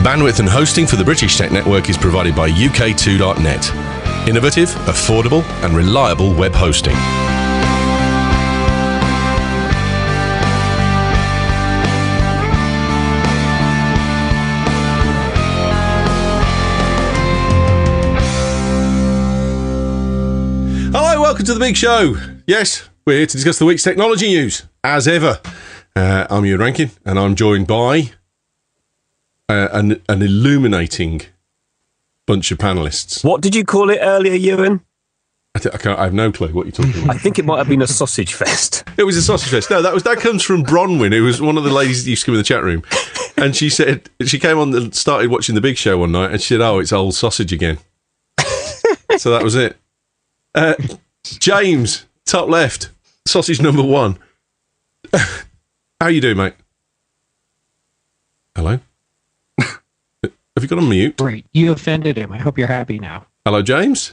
Bandwidth and hosting for the British Tech Network is provided by UK2.net. Innovative, affordable and reliable web hosting. Hello, welcome to the big show. Yes, we're here to discuss the week's technology news, as ever. I'm Ewan Rankin, and I'm joined by an illuminating bunch of panellists. What did you call it earlier, Ewan? I have no clue what you're talking about. I think it might have been a sausage fest. It was a sausage fest. No, that comes from Bronwyn, who was one of the ladies that used to come in the chat room. And she said, she came on and started watching the big show one night, and she said, oh, it's old sausage again. So that was it. James, top left, sausage number one. How you doing, mate? Hello? Have you got on mute? Great. You offended him. I hope you're happy now. Hello, James?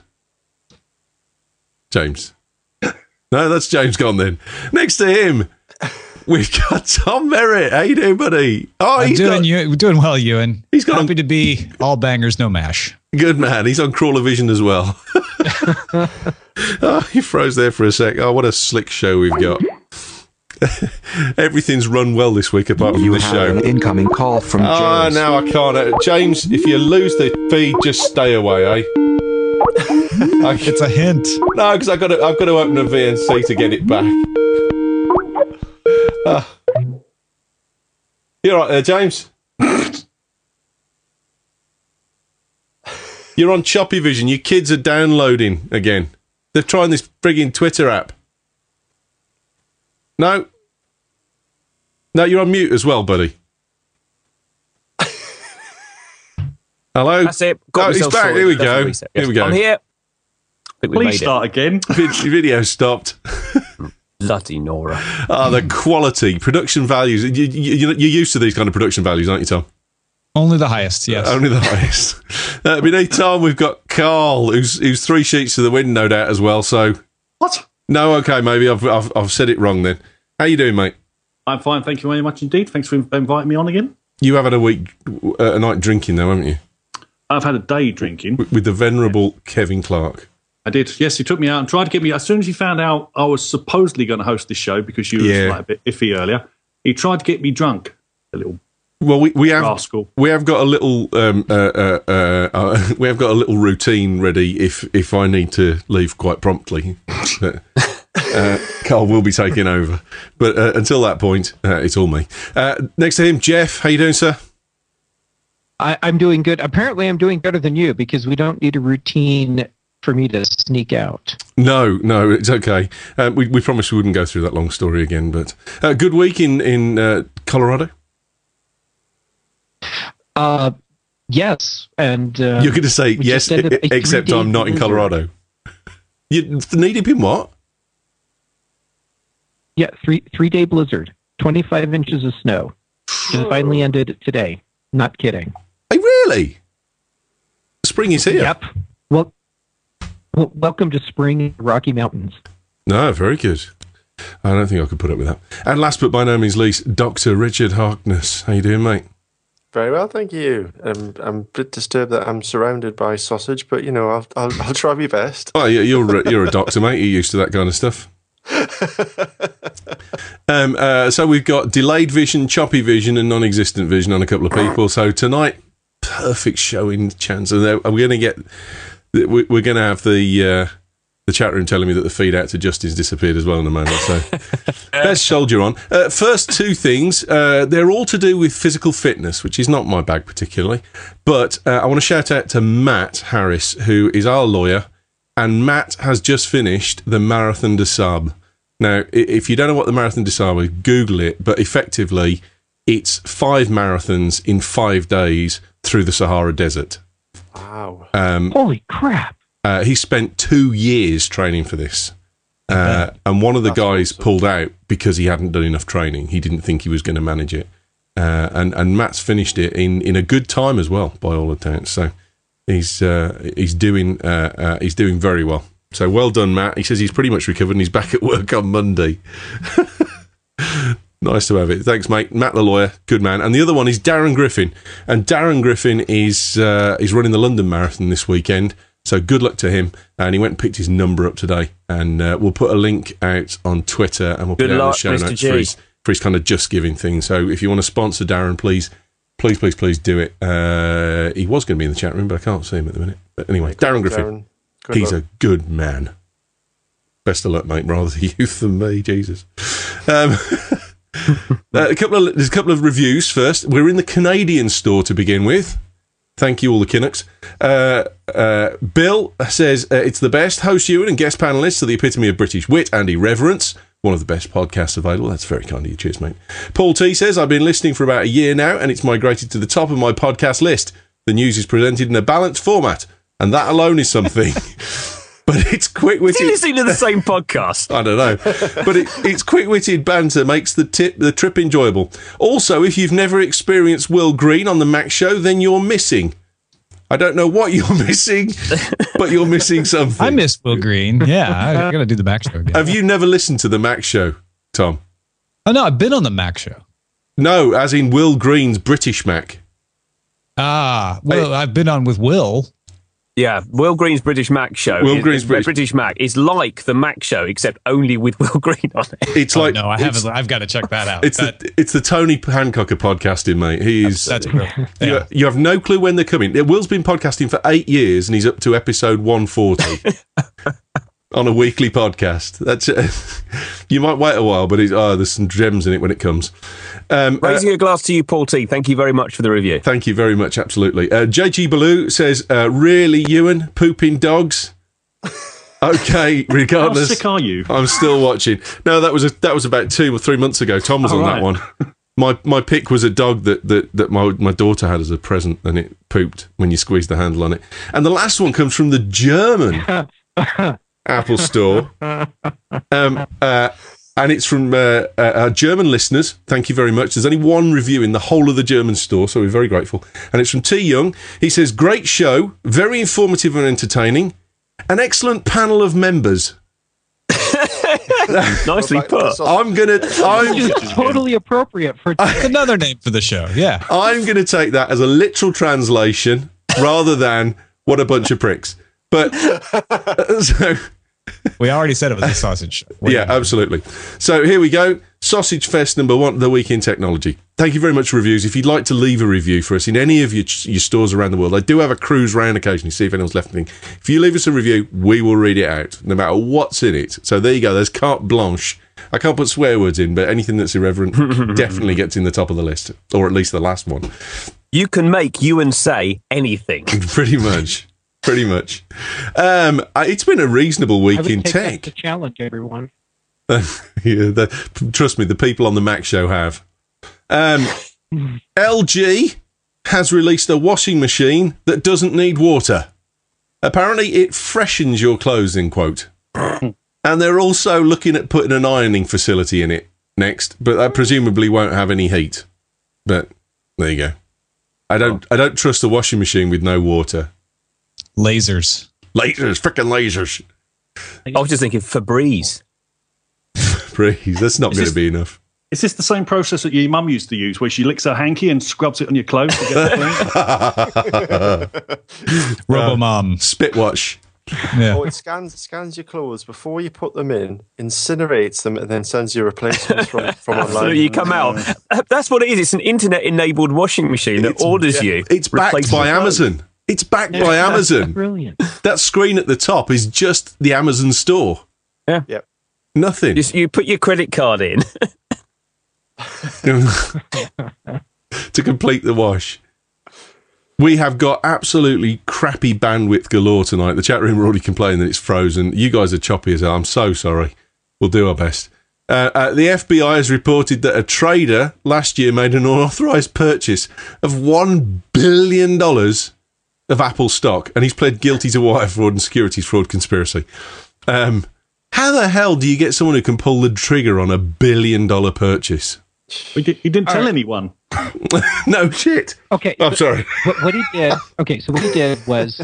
James. No, that's James gone then. Next to him, we've got Tom Merritt. How you doing, buddy? Oh, we're doing well, Ewan. He's got happy to be all bangers, no mash. Good man. He's on Crawler Vision as well. Oh, he froze there for a sec. Oh, what a slick show we've got. Everything's run well this week apart from this show. An incoming call from James. Oh, no, I can't. James, if you lose the feed, just stay away, eh? It's a hint. No, because I've got to open a VNC to get it back. You all right there, James? You're on Choppy Vision. Your kids are downloading again. They're trying this frigging Twitter app. No, you're on mute as well, buddy. Hello? That's it. He's back. Sorted. Here we go. Yes. Here we go. I'm here. I think we Please start again. Your video stopped. Bloody Nora. The quality, production values. You're used to these kind of production values, aren't you, Tom? Only the highest, yes. Only the highest. Beneath Tom, we've got Carl, who's 3 sheets to the wind, no doubt, as well. So What? no, okay, maybe I've said it wrong then. How you doing, mate? I'm fine, thank you very much indeed. Thanks for inviting me on again. You have had a night drinking, though, haven't you? I've had a day drinking. With the venerable Kevin Clark. I did. Yes, he took me out and tried to get me. As soon as he found out I was supposedly going to host this show because you were like a bit iffy earlier, he tried to get me drunk. A little. Well, we have rascal. We have got a little we have got a little routine ready if I need to leave quite promptly. Carl will be taking over, but until that point, it's all me. Next to him, Jeff. How you doing, sir? I'm doing good. Apparently, I'm doing better than you because we don't need a routine for me to sneak out. No, it's okay. We promised we wouldn't go through that long story again, but good week in Colorado. Yes, and you're going to say yes, except I'm not in Colorado. You need in what? Yeah, three-day blizzard, 25 inches of snow. Just finally ended today. Not kidding. Hey, really? Spring is here. Yep. Well, welcome to spring in the Rocky Mountains. No, very good. I don't think I could put up with that. And last but by no means least, Dr. Richard Harkness. How you doing, mate? Very well, thank you. I'm a bit disturbed that I'm surrounded by sausage, but I'll try my best. Oh, you're a doctor, mate. You're used to that kind of stuff. So we've got delayed vision, choppy vision, and non-existent vision on a couple of people. So tonight, perfect showing chance. And we're going to get. We're going to have the chat room telling me that the feed out to Justin's disappeared as well in a moment. So best soldier on. First two things, they're all to do with physical fitness, which is not my bag particularly. But I want to shout out to Matt Harris, who is our lawyer. And Matt has just finished the Marathon des Sables. Now, if you don't know what the Marathon des Sables is, Google it. But effectively, it's 5 marathons in 5 days through the Sahara Desert. Wow. Holy crap. He spent 2 years training for this. And one of the guys pulled out because he hadn't done enough training. He didn't think he was going to manage it. And Matt's finished it in a good time as well, by all accounts. So he's doing very well. So well done, Matt. He says he's pretty much recovered and he's back at work on Monday. Nice to have it. Thanks, mate. Matt the lawyer, good man. And the other one is Darren Griffin. And Darren Griffin is running the London Marathon this weekend. So good luck to him. And he went and picked his number up today. And we'll put a link out on Twitter and we'll put it on the show notes for his kind of Just Giving thing. So if you want to sponsor Darren, please do it. He was going to be in the chat room, but I can't see him at the minute. But anyway, Darren Griffin. He's a good man. Best of luck, mate. Rather youth than me, Jesus. There's a couple of reviews first. We're in the Canadian store to begin with. Thank you, all the Kinnocks. Bill says, it's the best. Host Ewan and guest panellists are the epitome of British wit and irreverence. One of the best podcasts available. That's very kind of you. Cheers, mate. Paul T says, I've been listening for about a year now, and it's migrated to the top of my podcast list. The news is presented in a balanced format, and that alone is something. But it's quick-witted. Do you listen to the same podcast? I don't know. But it's quick-witted banter makes the trip enjoyable. Also, if you've never experienced Will Green on the Mac Show, then you're missing. I don't know what you're missing, but you're missing something. I miss Will Green. Yeah, I got to do the Mac Show again. Have you never listened to the Mac Show, Tom? Oh, no, I've been on the Mac Show. No, as in Will Green's British Mac. Well, I've been on with Will. Yeah, Will Green's British Mac Show. British Mac is like the Mac Show, except only with Will Green on it. It's like no, I haven't. I've got to check that out. It's the Tony Hancock of podcasting, mate. That's real. Yeah. You have no clue when they're coming. Will's been podcasting for 8 years, and he's up to episode 140 on a weekly podcast. That's you might wait a while, but there's some gems in it when it comes. Raising a glass to you, Paul T. Thank you very much for the review. Thank you very much. Absolutely. JG Baloo says, really, Ewan, pooping dogs? Okay, regardless. How sick are you? I'm still watching. No, that was about 2 or 3 months ago. Tom was on that one. My pick was a dog that my daughter had as a present, and it pooped when you squeezed the handle on it. And the last one comes from the German Apple Store. And it's from our German listeners. Thank you very much. There's only one review in the whole of the German store, so we're very grateful. And it's from T. Young. He says, great show, very informative and entertaining, an excellent panel of members. Nicely put. It's totally appropriate for another name for the show. Yeah. I'm going to take that as a literal translation rather than what a bunch of pricks. But so... We already said it was a sausage show. Yeah, absolutely. So here we go. Sausage Fest number 1, the week in technology. Thank you very much for reviews. If you'd like to leave a review for us in any of your stores around the world, I do have a cruise round occasionally, see if anyone's left anything. If you leave us a review, we will read it out, no matter what's in it. So there you go. There's carte blanche. I can't put swear words in, but anything that's irreverent definitely gets in the top of the list, or at least the last one. You can make Ewan say anything. Pretty much. It's been a reasonable week in tech. To challenge everyone. Trust me, the people on the Mac Show have. LG has released a washing machine that doesn't need water. Apparently, it freshens your clothes, in quote. And they're also looking at putting an ironing facility in it next, but that presumably won't have any heat. But there you go. I don't trust a washing machine with no water. Lasers, freaking lasers. I was just thinking Febreze. That's not going to be enough. Is this the same process that your mum used to use, where she licks her hanky and scrubs it on your clothes to get it clean? Robo-Mom. Spit wash. Yeah. Oh, it scans your clothes before you put them in, incinerates them, and then sends you replacements from online. So you come out. That's what it is. It's an internet-enabled washing machine that orders you. It's backed by Amazon. It's backed by Amazon. Brilliant. That screen at the top is just the Amazon store. Yeah. Yep. Nothing. You put your credit card in. To complete the wash. We have got absolutely crappy bandwidth galore tonight. The chat room are already complaining that it's frozen. You guys are choppy as hell. I'm so sorry. We'll do our best. The FBI has reported that a trader last year made an unauthorized purchase of $1 billion of Apple stock, and he's pled guilty to wire fraud and securities fraud conspiracy. How the hell do you get someone who can pull the trigger on $1 billion purchase? He didn't tell anyone. No shit. Okay. I'm sorry. What he did? Okay, so what he did was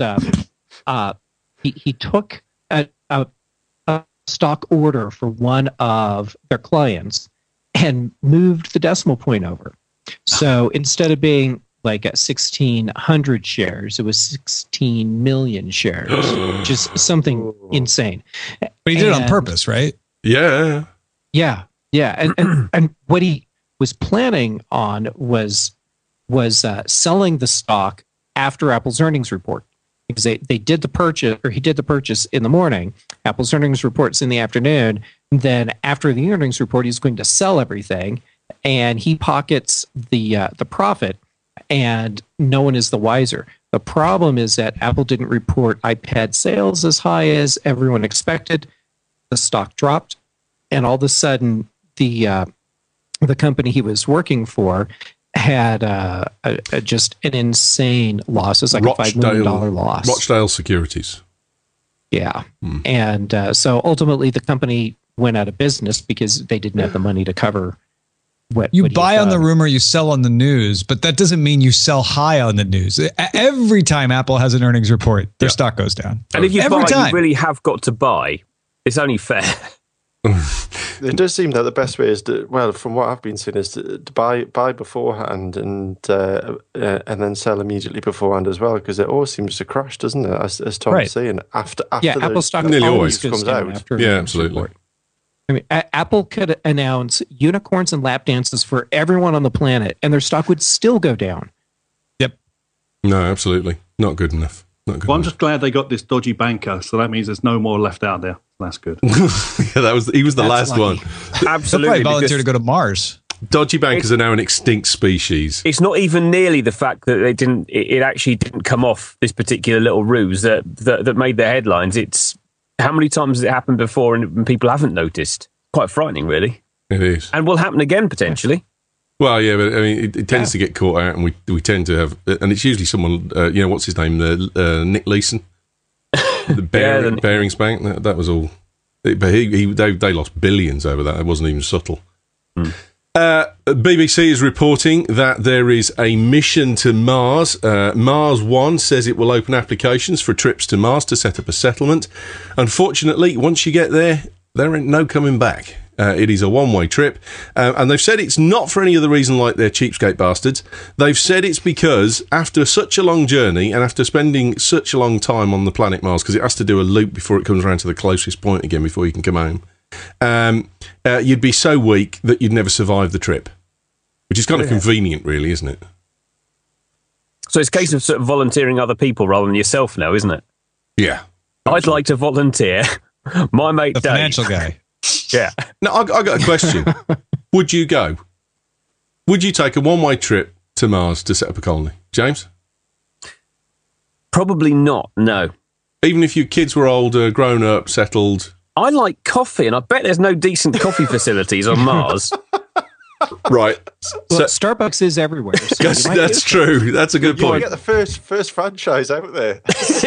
he took a stock order for one of their clients, and moved the decimal point over. So instead of being like at 1,600 shares, it was 16 million shares, just something insane. But he did it on purpose, right? Yeah. Yeah. And what he was planning on was selling the stock after Apple's earnings report, because they did the purchase, or he did the purchase in the morning. Apple's earnings report's in the afternoon. Then after the earnings report, he's going to sell everything, and he pockets the profit, and no one is the wiser. The problem is that Apple didn't report iPad sales as high as everyone expected. The stock dropped, and all of a sudden, the company he was working for had just an insane loss. It was like a $5 million loss. Rochdale Securities. Yeah. And so ultimately the company went out of business because they didn't have the money to cover what you buy on the rumor, you sell on the news, but that doesn't mean you sell high on the news. Every time Apple has an earnings report, their stock goes down. And if you buy, you really have got to buy. It's only fair. It does seem that the best way is to, well, from what I've been seeing, is to buy beforehand and then sell immediately beforehand as well, because it all seems to crash, doesn't it? As Tom was saying, after Apple stock nearly always comes out. After absolutely. Report. I mean, Apple could announce unicorns and lap dances for everyone on the planet, and their stock would still go down. Yep. No, absolutely not good enough. I'm just glad they got this dodgy banker, so that means there's no more left out there. That's good. He was the last one. Absolutely. He'll probably volunteer to go to Mars. Dodgy bankers are now an extinct species. It's not even nearly the fact that it actually didn't come off, this particular little ruse that made the headlines. It's how many times has it happened before and people haven't noticed? Quite frightening, really. It is. And will happen again, potentially. Well, yeah, but I mean, it tends to get caught out, and we tend to have, and it's usually someone, what's his name, Nick Leeson, the Barings Bank. That was all, but they lost billions over that. It wasn't even subtle. BBC is reporting that there is a mission to Mars. Mars One says it will open applications for trips to Mars to set up a settlement. Unfortunately, once you get there ain't no coming back. It is a one-way trip, and they've said it's not for any other reason like they're cheapskate bastards. They've said it's because after such a long journey and after spending such a long time on the planet Mars, because it has to do a loop before it comes around to the closest point again before you can come home, you'd be so weak that you'd never survive the trip, which is kind of convenient, really, isn't it? So it's a case of sort of volunteering other people rather than yourself now, isn't it? Yeah. I'd like to volunteer. My mate the Dave. Financial guy. Yeah. Now, I got a question. Would you go? Would you take a one-way trip to Mars to set up a colony? James? Probably not, no. Even if your kids were older, grown up, settled? I like coffee, and I bet there's no decent coffee facilities on Mars. Right. Well, Starbucks is everywhere. So that's true. That's a good point. You get the first franchise out there.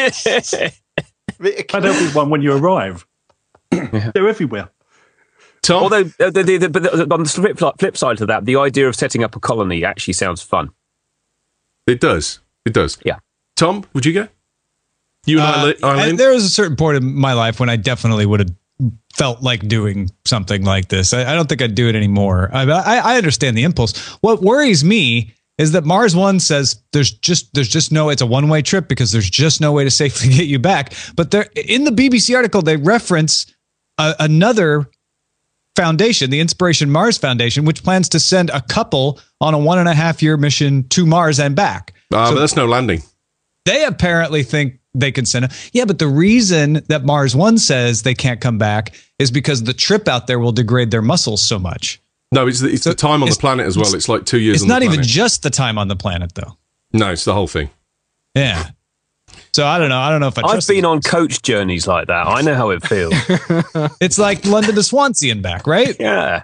There'll be one when you arrive. They're everywhere. Tom? Although, but on the flip side to that, the idea of setting up a colony actually sounds fun. It does. Yeah. Tom, would you go? You and Eileen? There was a certain point in my life when I definitely would have felt like doing something like this. I don't think I'd do it anymore. I understand the impulse. What worries me is that Mars One says there's just no, it's a one-way trip because there's just no way to safely get you back. But in the BBC article, they reference another foundation, the Inspiration Mars Foundation, which plans to send a couple on a 1.5-year mission to Mars and back. But that's no landing. They apparently think they can send but the reason that Mars One says they can't come back is because the trip out there will degrade their muscles so much. No, it's the time on the planet as well. It's like 2 years on the planet. It's not even just the time on the planet, though. No, it's the whole thing. Yeah. So I don't know if I've been on coach journeys like that. I know how it feels. It's like London to Swansea and back, right? Yeah.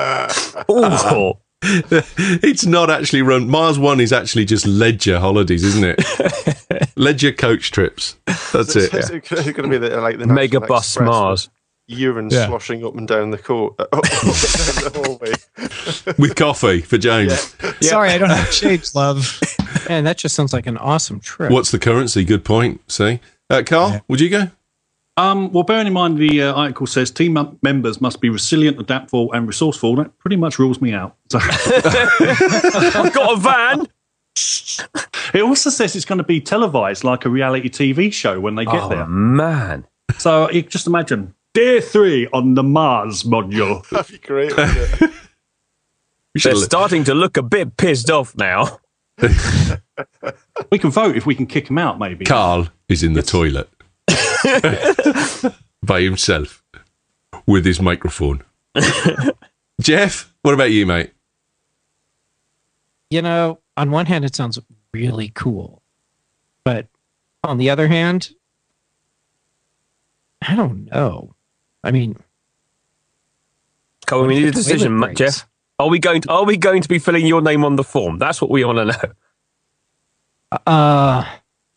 It's not actually run. Mars One is actually just Ledger holidays, isn't it? Ledger coach trips. That's it. It's going to be the Mega Bus Mars. Urine sloshing up and down the court, down the hallway. With coffee for James. Yeah. Sorry, I don't have shapes, love. Man, that just sounds like an awesome trip. What's the currency? Good point. See, Carl, would you go? Well, bearing in mind the article says team members must be resilient, adaptable, and resourceful. That pretty much rules me out. So. I've got a van. It also says it's going to be televised like a reality TV show when they get there. Man. So you just imagine Day 3 on the Mars module. That'd be great. Wouldn't it? They're starting to look a bit pissed off now. We can vote if we can kick him out, maybe. Carl is in the toilet by himself with his microphone. Jeff, what about you, mate? You know, on one hand, it sounds really cool, but on the other hand, I don't know. I mean, Come on, we need a decision, breaks. Jeff. Are we going to be filling your name on the form? That's what we want to know.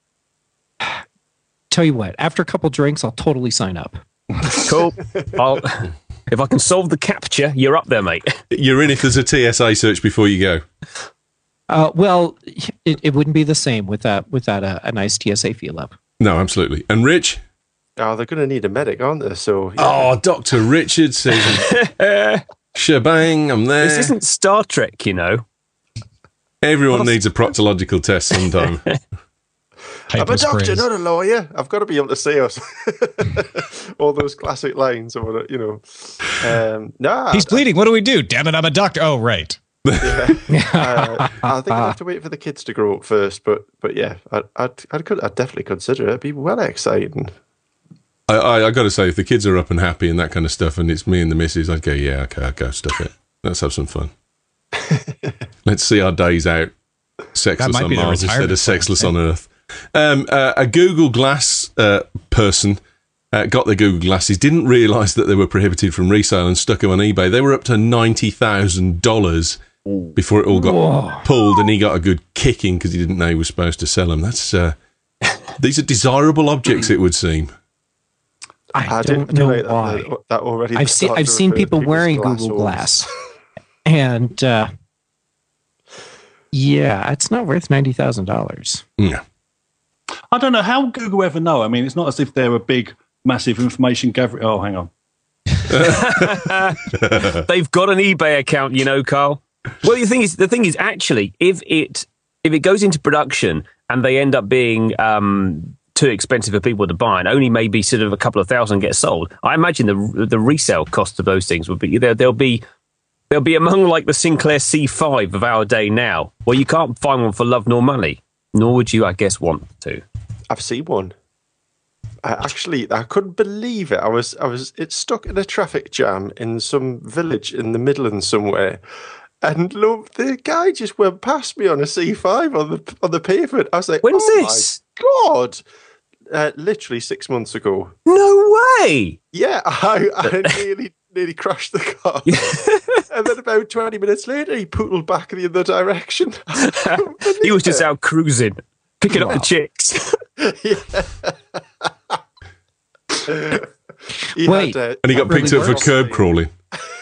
Tell you what, after a couple drinks, I'll totally sign up. Cool. If I can solve the capture, you're up there, mate. You're in if there's a TSA search before you go. Well, it wouldn't be the same without a nice TSA feel up. No, absolutely. And Rich? Oh, they're going to need a medic, aren't they? So, yeah. Oh, Dr. Richard says, shebang, I'm there. This isn't Star Trek, you know. Everyone needs a proctological test sometime. I'm a doctor, not a lawyer. I've got to be able to say us all those classic lines, or what, you know. Nah, He's bleeding. What do we do? Damn it, I'm a doctor. Oh, right. I think I'd have to wait for the kids to grow up first, but yeah, I'd definitely consider it. It'd be well exciting. I got to say, if the kids are up and happy and that kind of stuff, and it's me and the missus, I'd go, yeah, okay, I'll go stuff it. Let's have some fun. Let's see our days out sexless on Mars instead of sexless on Earth. A Google Glass person got the Google Glasses, didn't realise that they were prohibited from resale and stuck them on eBay. They were up to $90,000 before it all got pulled, and he got a good kicking because he didn't know he was supposed to sell them. That's these are desirable objects, it would seem. I don't know why. That already. I've seen people wearing Google Glass, and yeah, it's not worth $90,000. Yeah. I don't know how Google ever know. I mean, it's not as if they're a big, massive information gathering. Oh, hang on. They've got an eBay account, you know, Carl. Well, the thing is, actually, if it goes into production and they end up being too expensive for people to buy, and only maybe sort of a couple of thousand get sold, I imagine the resale cost of those things would be they'll be among like the Sinclair C5 of our day now, where you can't find one for love nor money, nor would you, I guess, want to. I've seen one. I couldn't believe it. It's stuck in a traffic jam in some village in the Midlands somewhere. And look, the guy just went past me on a C5 on the pavement. I was like, When's oh this? my God. Literally 6 months ago. No way! Yeah, I nearly crashed the car. And then about 20 minutes later, he pootled back in the other direction. He was just out cruising, picking up the chicks. Wait. And he got picked up for curb crawling.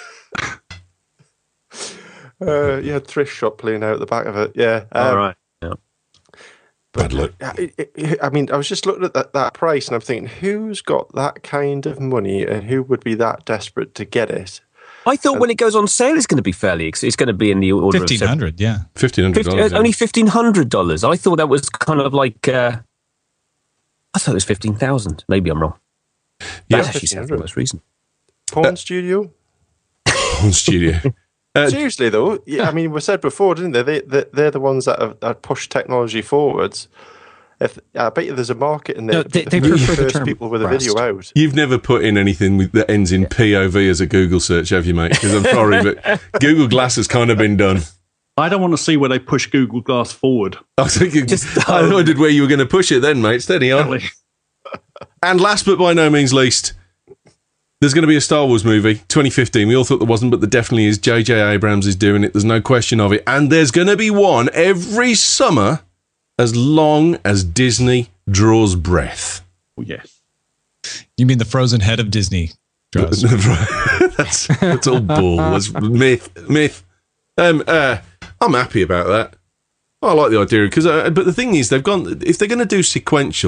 He had thrift shop playing out the back of it. Yeah. All right. Yeah. Bad luck. I mean, I was just looking at that price, and I'm thinking, who's got that kind of money, and who would be that desperate to get it? I thought when it goes on sale, it's going to be it's going to be in the order of $1,500. Yeah, $1,500. only $1,500. I thought that was kind of like. I thought it was 15,000. Maybe I'm wrong. Yeah, that actually sounds the most reason. Porn studio. Porn studio. Seriously though, yeah, I mean, we said before, didn't they? They're the ones that push technology forwards. I bet you there's a market in there. No, they for prefer the first term people with a breast. video out. You've never put in anything that ends in POV as a Google search, have you, mate? Because I'm sorry, but Google Glass has kind of been done. I don't want to see where they push Google Glass forward. I was thinking, I wondered where you were going to push it then, mate. Steady on. Exactly. And last but by no means least, there's going to be a Star Wars movie, 2015. We all thought there wasn't, but there definitely is. J.J. Abrams is doing it. There's no question of it. And there's going to be one every summer as long as Disney draws breath. Oh, yes. You mean the frozen head of Disney? Draws. that's all bull. That's myth. I'm happy about that. I like the idea because, but the thing is, if they're going to do sequential,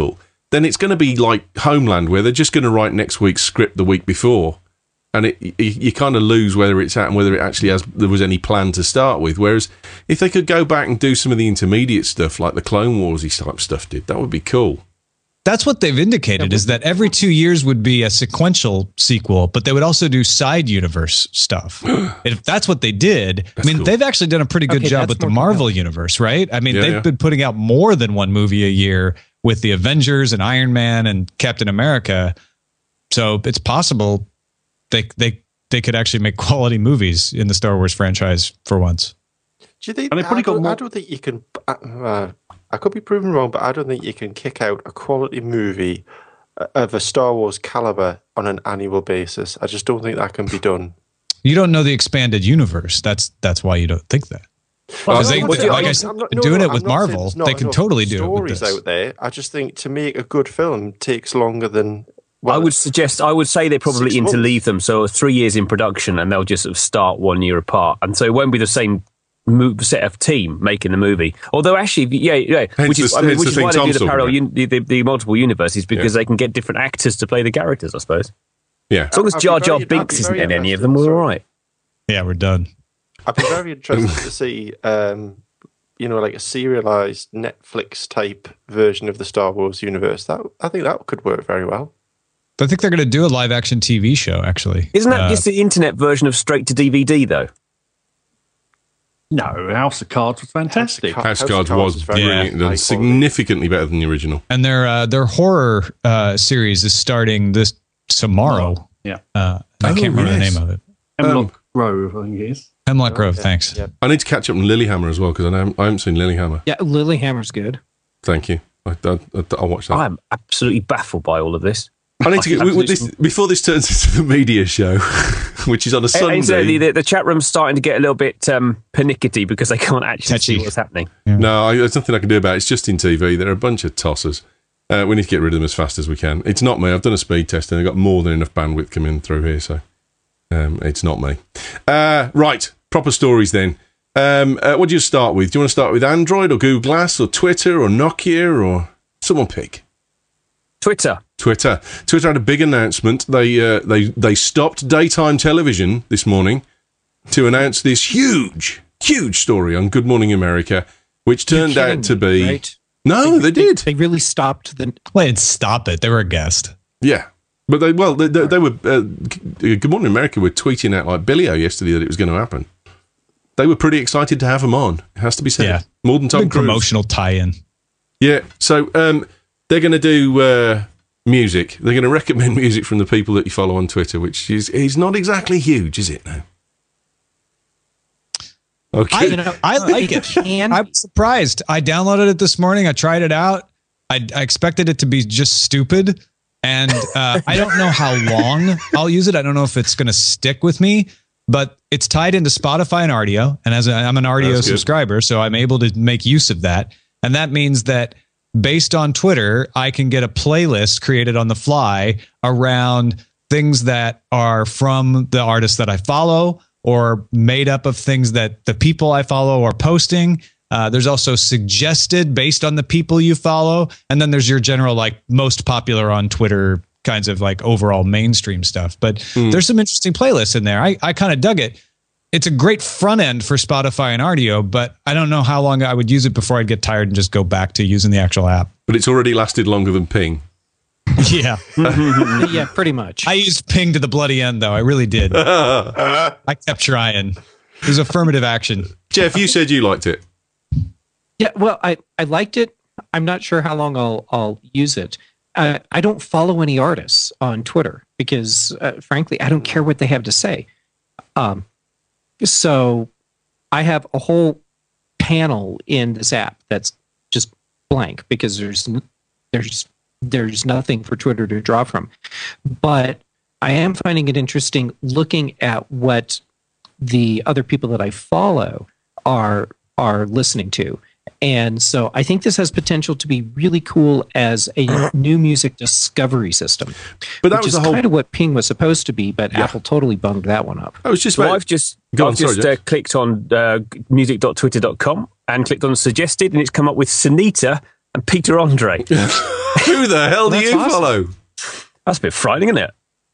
then it's going to be like Homeland, where they're just going to write next week's script the week before. And you kind of lose whether it's at and whether it actually there was any plan to start with. Whereas if they could go back and do some of the intermediate stuff, like the Clone Wars-y type stuff did, that would be cool. That's what they've indicated, is that every 2 years would be a sequential sequel, but they would also do side universe stuff. If that's what they did, cool. They've actually done a pretty good job with the Marvel universe, right? I mean, they've been putting out more than one movie a year with the Avengers and Iron Man and Captain America. So it's possible they could actually make quality movies in the Star Wars franchise for once. Do you think? I don't think you can. I could be proven wrong, but I don't think you can kick out a quality movie of a Star Wars caliber on an annual basis. I just don't think that can be done. You don't know the expanded universe. That's why you don't think that. Because doing it with Marvel, they can totally do it with this. Stories out there. I just think to make a good film takes longer than. Well, I would say they probably interleave them. So 3 years in production, and they'll just sort of start 1 year apart, and so it won't be the same set of team making the movie. Although actually, which is why they do the parallel, the multiple universes, because they can get different actors to play the characters, I suppose. Yeah, as long as Jar Jar Binks isn't in any of them, we're all right. Yeah, we're done. I'd be very interested to see, like a serialized Netflix type version of the Star Wars universe. I think that could work very well. I think they're going to do a live action TV show, actually. Isn't that just the internet version of straight to DVD, though? No, House of Cards was fantastic. House of Cards was brilliant, significantly better than the original. And their horror series is starting this tomorrow. Yeah. I can't remember the name of it. Hemlock Grove, I think it is. Hemlock Grove, thanks. Yeah. I need to catch up on Lilyhammer as well, because I haven't seen Lilyhammer. Yeah, Lilyhammer's good. Thank you. I'll watch that. I'm absolutely baffled by all of this. I need to get before this turns into the media show, which is on a Sunday. The chat room's starting to get a little bit pernickety because they can't actually see what's happening. Yeah. No, there's nothing I can do about it. It's just in TV. They're a bunch of tossers. We need to get rid of them as fast as we can. It's not me. I've done a speed test and I've got more than enough bandwidth coming through here, so it's not me. Right, proper stories then. What do you start with? Do you want to start with Android or Google Glass or Twitter or Nokia or someone pick? Twitter had a big announcement. They stopped daytime television this morning to announce this huge story on Good Morning America, which turned out to be... Right? No, they did. They really stopped the... Wait, stop it. They were a guest. Yeah. But they were... Good Morning America were tweeting out like Billy-O yesterday that it was going to happen. They were pretty excited to have them on. It has to be said. Yeah. More than Tom Cruise. Promotional tie-in. Yeah. So... they're going to do music. They're going to recommend music from the people that you follow on Twitter, which is not exactly huge, is it? No. Okay. I like it. I'm surprised. I downloaded it this morning. I tried it out. I expected it to be just stupid. And I don't know how long I'll use it. I don't know if it's going to stick with me. But it's tied into Spotify and Rdio. And I'm an Rdio subscriber, so I'm able to make use of that. And that means that based on Twitter, I can get a playlist created on the fly around things that are from the artists that I follow or made up of things that the people I follow are posting. There's also suggested based on the people you follow. And then there's your general, like, most popular on Twitter kinds of like overall mainstream stuff. But there's some interesting playlists in there. I kind of dug it. It's a great front end for Spotify and Rdio, but I don't know how long I would use it before I'd get tired and just go back to using the actual app. But it's already lasted longer than Ping. Yeah. Yeah, pretty much. I used Ping to the bloody end, though. I really did. I kept trying. It was affirmative action. Jeff, you said you liked it. Yeah, well, I liked it. I'm not sure how long I'll use it. I don't follow any artists on Twitter because, frankly, I don't care what they have to say. So I have a whole panel in this app that's just blank because there's nothing for Twitter to draw from. But I am finding it interesting looking at what the other people that I follow are listening to. And so I think this has potential to be really cool as a new music discovery system. But that was kind of what Ping was supposed to be, but Apple totally bunged that one up. I've just clicked on music.twitter.com and clicked on suggested, and it's come up with Sunita and Peter Andre. Who the hell do That's you awesome. follow? That's a bit frightening, isn't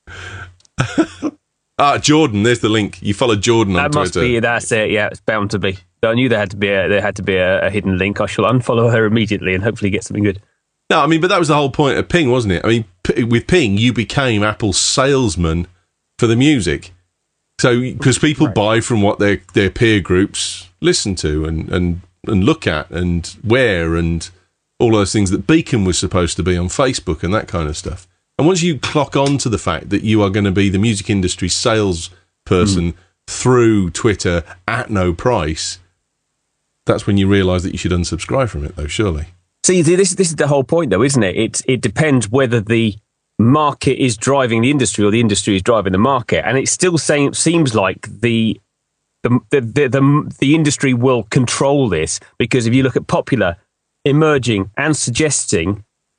it? Jordan. There's the link. You follow Jordan on That must Twitter. be. That's it. Yeah, it's bound to be. I knew there had to be a hidden link. I shall unfollow her immediately and hopefully get something good. No, I mean, but that was the whole point of Ping, wasn't it? I mean, with Ping, you became Apple's salesman for the music. So, because people buy from what their peer groups listen to and look at and wear and all those things that Beacon was supposed to be on Facebook and that kind of stuff. And once you clock on to the fact that you are going to be the music industry salesperson through Twitter at no price, that's when you realise that you should unsubscribe from it, though, surely. See, this is the whole point, though, isn't it? It depends whether the market is driving the industry or the industry is driving the market, and it still seems like the industry will control this, because if you look at Popular, Emerging, and Suggesting,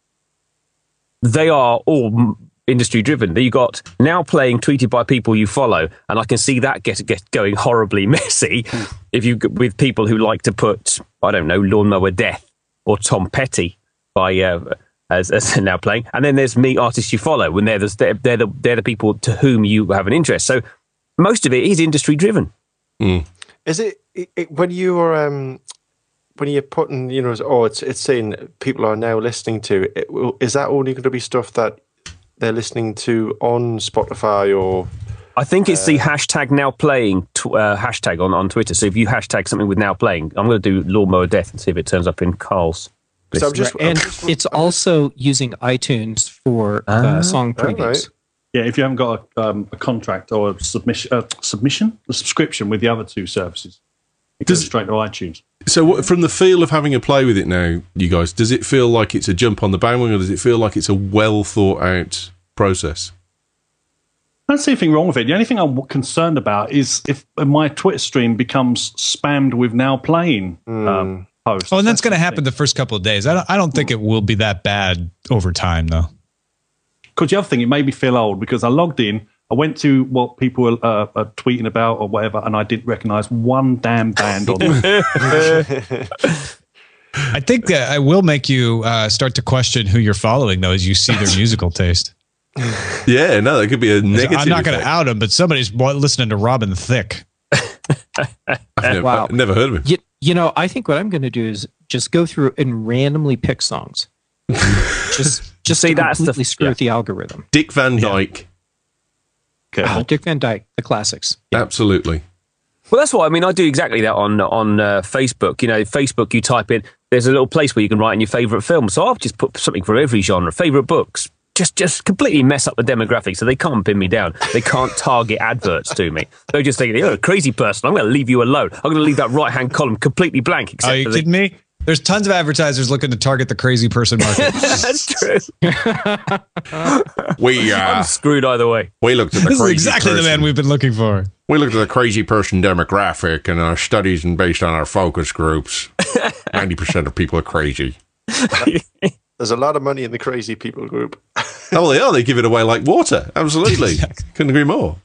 they are all industry driven. You got Now Playing tweeted by people you follow, and I can see that get going horribly messy if you with people who like to put, I don't know, Lawnmower Death or Tom Petty by as Now Playing, and then there's Me, artists you follow, and they're the people to whom you have an interest. So most of it is industry driven. Is it when you're putting, it's saying people are now listening to it, is that only going to be stuff that they're listening to on Spotify or? I think it's the hashtag Now Playing hashtag on Twitter. So if you hashtag something with Now Playing, I'm going to do Lawnmower Death and see if it turns up in Carl's. So it's also using iTunes for song previews. Right. Yeah, if you haven't got a contract or a subscription with the other two services, it goes straight to iTunes. So from the feel of having a play with it now, you guys, does it feel like it's a jump on the bandwagon, or does it feel like it's a well thought out process? I don't see anything wrong with it. The only thing I'm concerned about is if my Twitter stream becomes spammed with Now Playing posts. Oh, and that's going to happen the first couple of days. I don't think it will be that bad over time, though. Because the other thing, it made me feel old because I logged in, I went to what people are tweeting about or whatever, and I didn't recognise one damn band on there. I think that I will make you start to question who you're following, though, as you see their musical taste. Yeah, no, that could be a negative. I'm not going to effect. out him, but somebody's listening to Robin Thicke. I've never heard of him. I think what I'm going to do is just go through and randomly pick songs. just See, that's completely screw with the algorithm. Dick Van Dyke. Dick Van Dyke, the classics. Absolutely. Well, that's what I mean. I do exactly that on Facebook. Facebook, you type in, there's a little place where you can write in your favourite film. So I'll just put something for every genre. Favourite books. Just completely mess up the demographics so they can't pin me down. They can't target adverts to me. They're just thinking, you're a crazy person. I'm going to leave you alone. I'm going to leave that right-hand column completely blank. Are you kidding me? There's tons of advertisers looking to target the crazy person market. That's true. I'm screwed either way. We looked at the This is crazy exactly the man we've been looking for. We looked at the crazy person demographic and our studies, and based on our focus groups, 90% of people are crazy. There's a lot of money in the crazy people group. Oh, they are. They give it away like water. Absolutely. Couldn't agree more.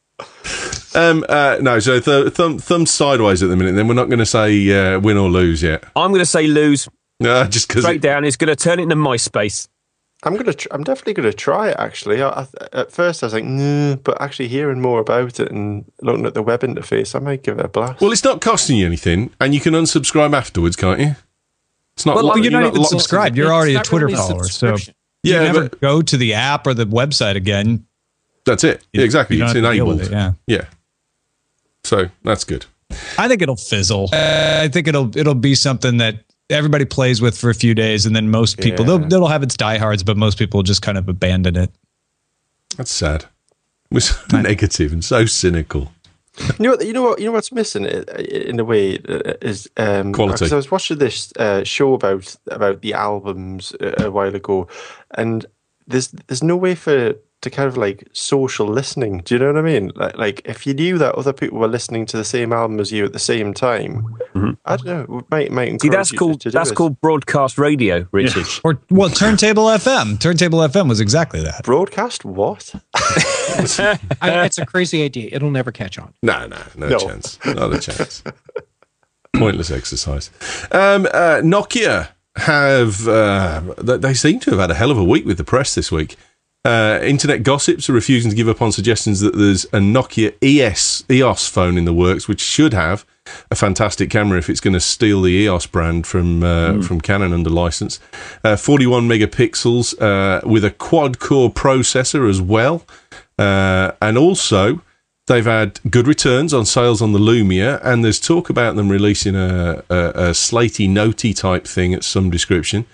No, so thumb sideways at the minute. Then we're not going to say win or lose yet. I'm going to say lose. Just because straight down. It's going to turn it into MySpace. I'm definitely going to try it. Actually, at first I was like, nah, but actually hearing more about it and looking at the web interface, I might give it a blast. Well, it's not costing you anything, and you can unsubscribe afterwards, can't you? It's not. Well, you're not even locked- subscribed. You're already a Twitter really a follower, so Yeah, you never but go to the app or the website again. that's it. Yeah, exactly. You don't It's have to deal enabled. with it, yeah. So that's good. I think it'll fizzle. I think it'll be something that everybody plays with for a few days, and then most people they'll have its diehards, but most people will just kind of abandon it. That's sad. It was so negative and so cynical. You know what's missing in a way is Quality. Because I was watching this show about the albums a while ago, and there's no way to kind of like social listening. Do you know what I mean? Like if you knew that other people were listening to the same album as you at the same time, I don't know. It might encourage See, that's you called to do that's it. called broadcast radio, Richard. Or Turntable FM. Turntable FM was exactly that. Broadcast what? It's a crazy idea. It'll never catch on. No chance. Not a chance. Pointless exercise. Nokia have they seem to have had a hell of a week with the press this week. Internet gossips are refusing to give up on suggestions that there's a Nokia EOS phone in the works, which should have a fantastic camera if it's going to steal the EOS brand from Canon under license. 41 megapixels with a quad-core processor as well. And also, they've had good returns on sales on the Lumia, and there's talk about them releasing a Slatey Notey type thing at some description.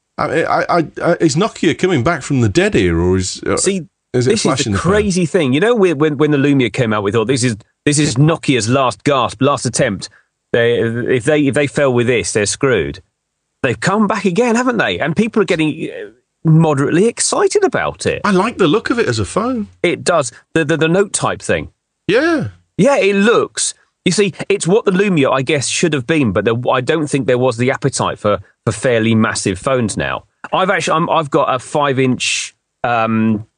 Is Nokia coming back from the dead era, or is it this is the crazy thing? You know, when the Lumia came out, we thought this is Nokia's last gasp, last attempt. If they fell with this, they're screwed. They've come back again, haven't they? And people are getting moderately excited about it. I like the look of it as a phone. It does. The Note type thing. Yeah, it looks. You see, it's what the Lumia, I guess, should have been, but I don't think there was the appetite for fairly massive phones now. I've got a 5-inch, a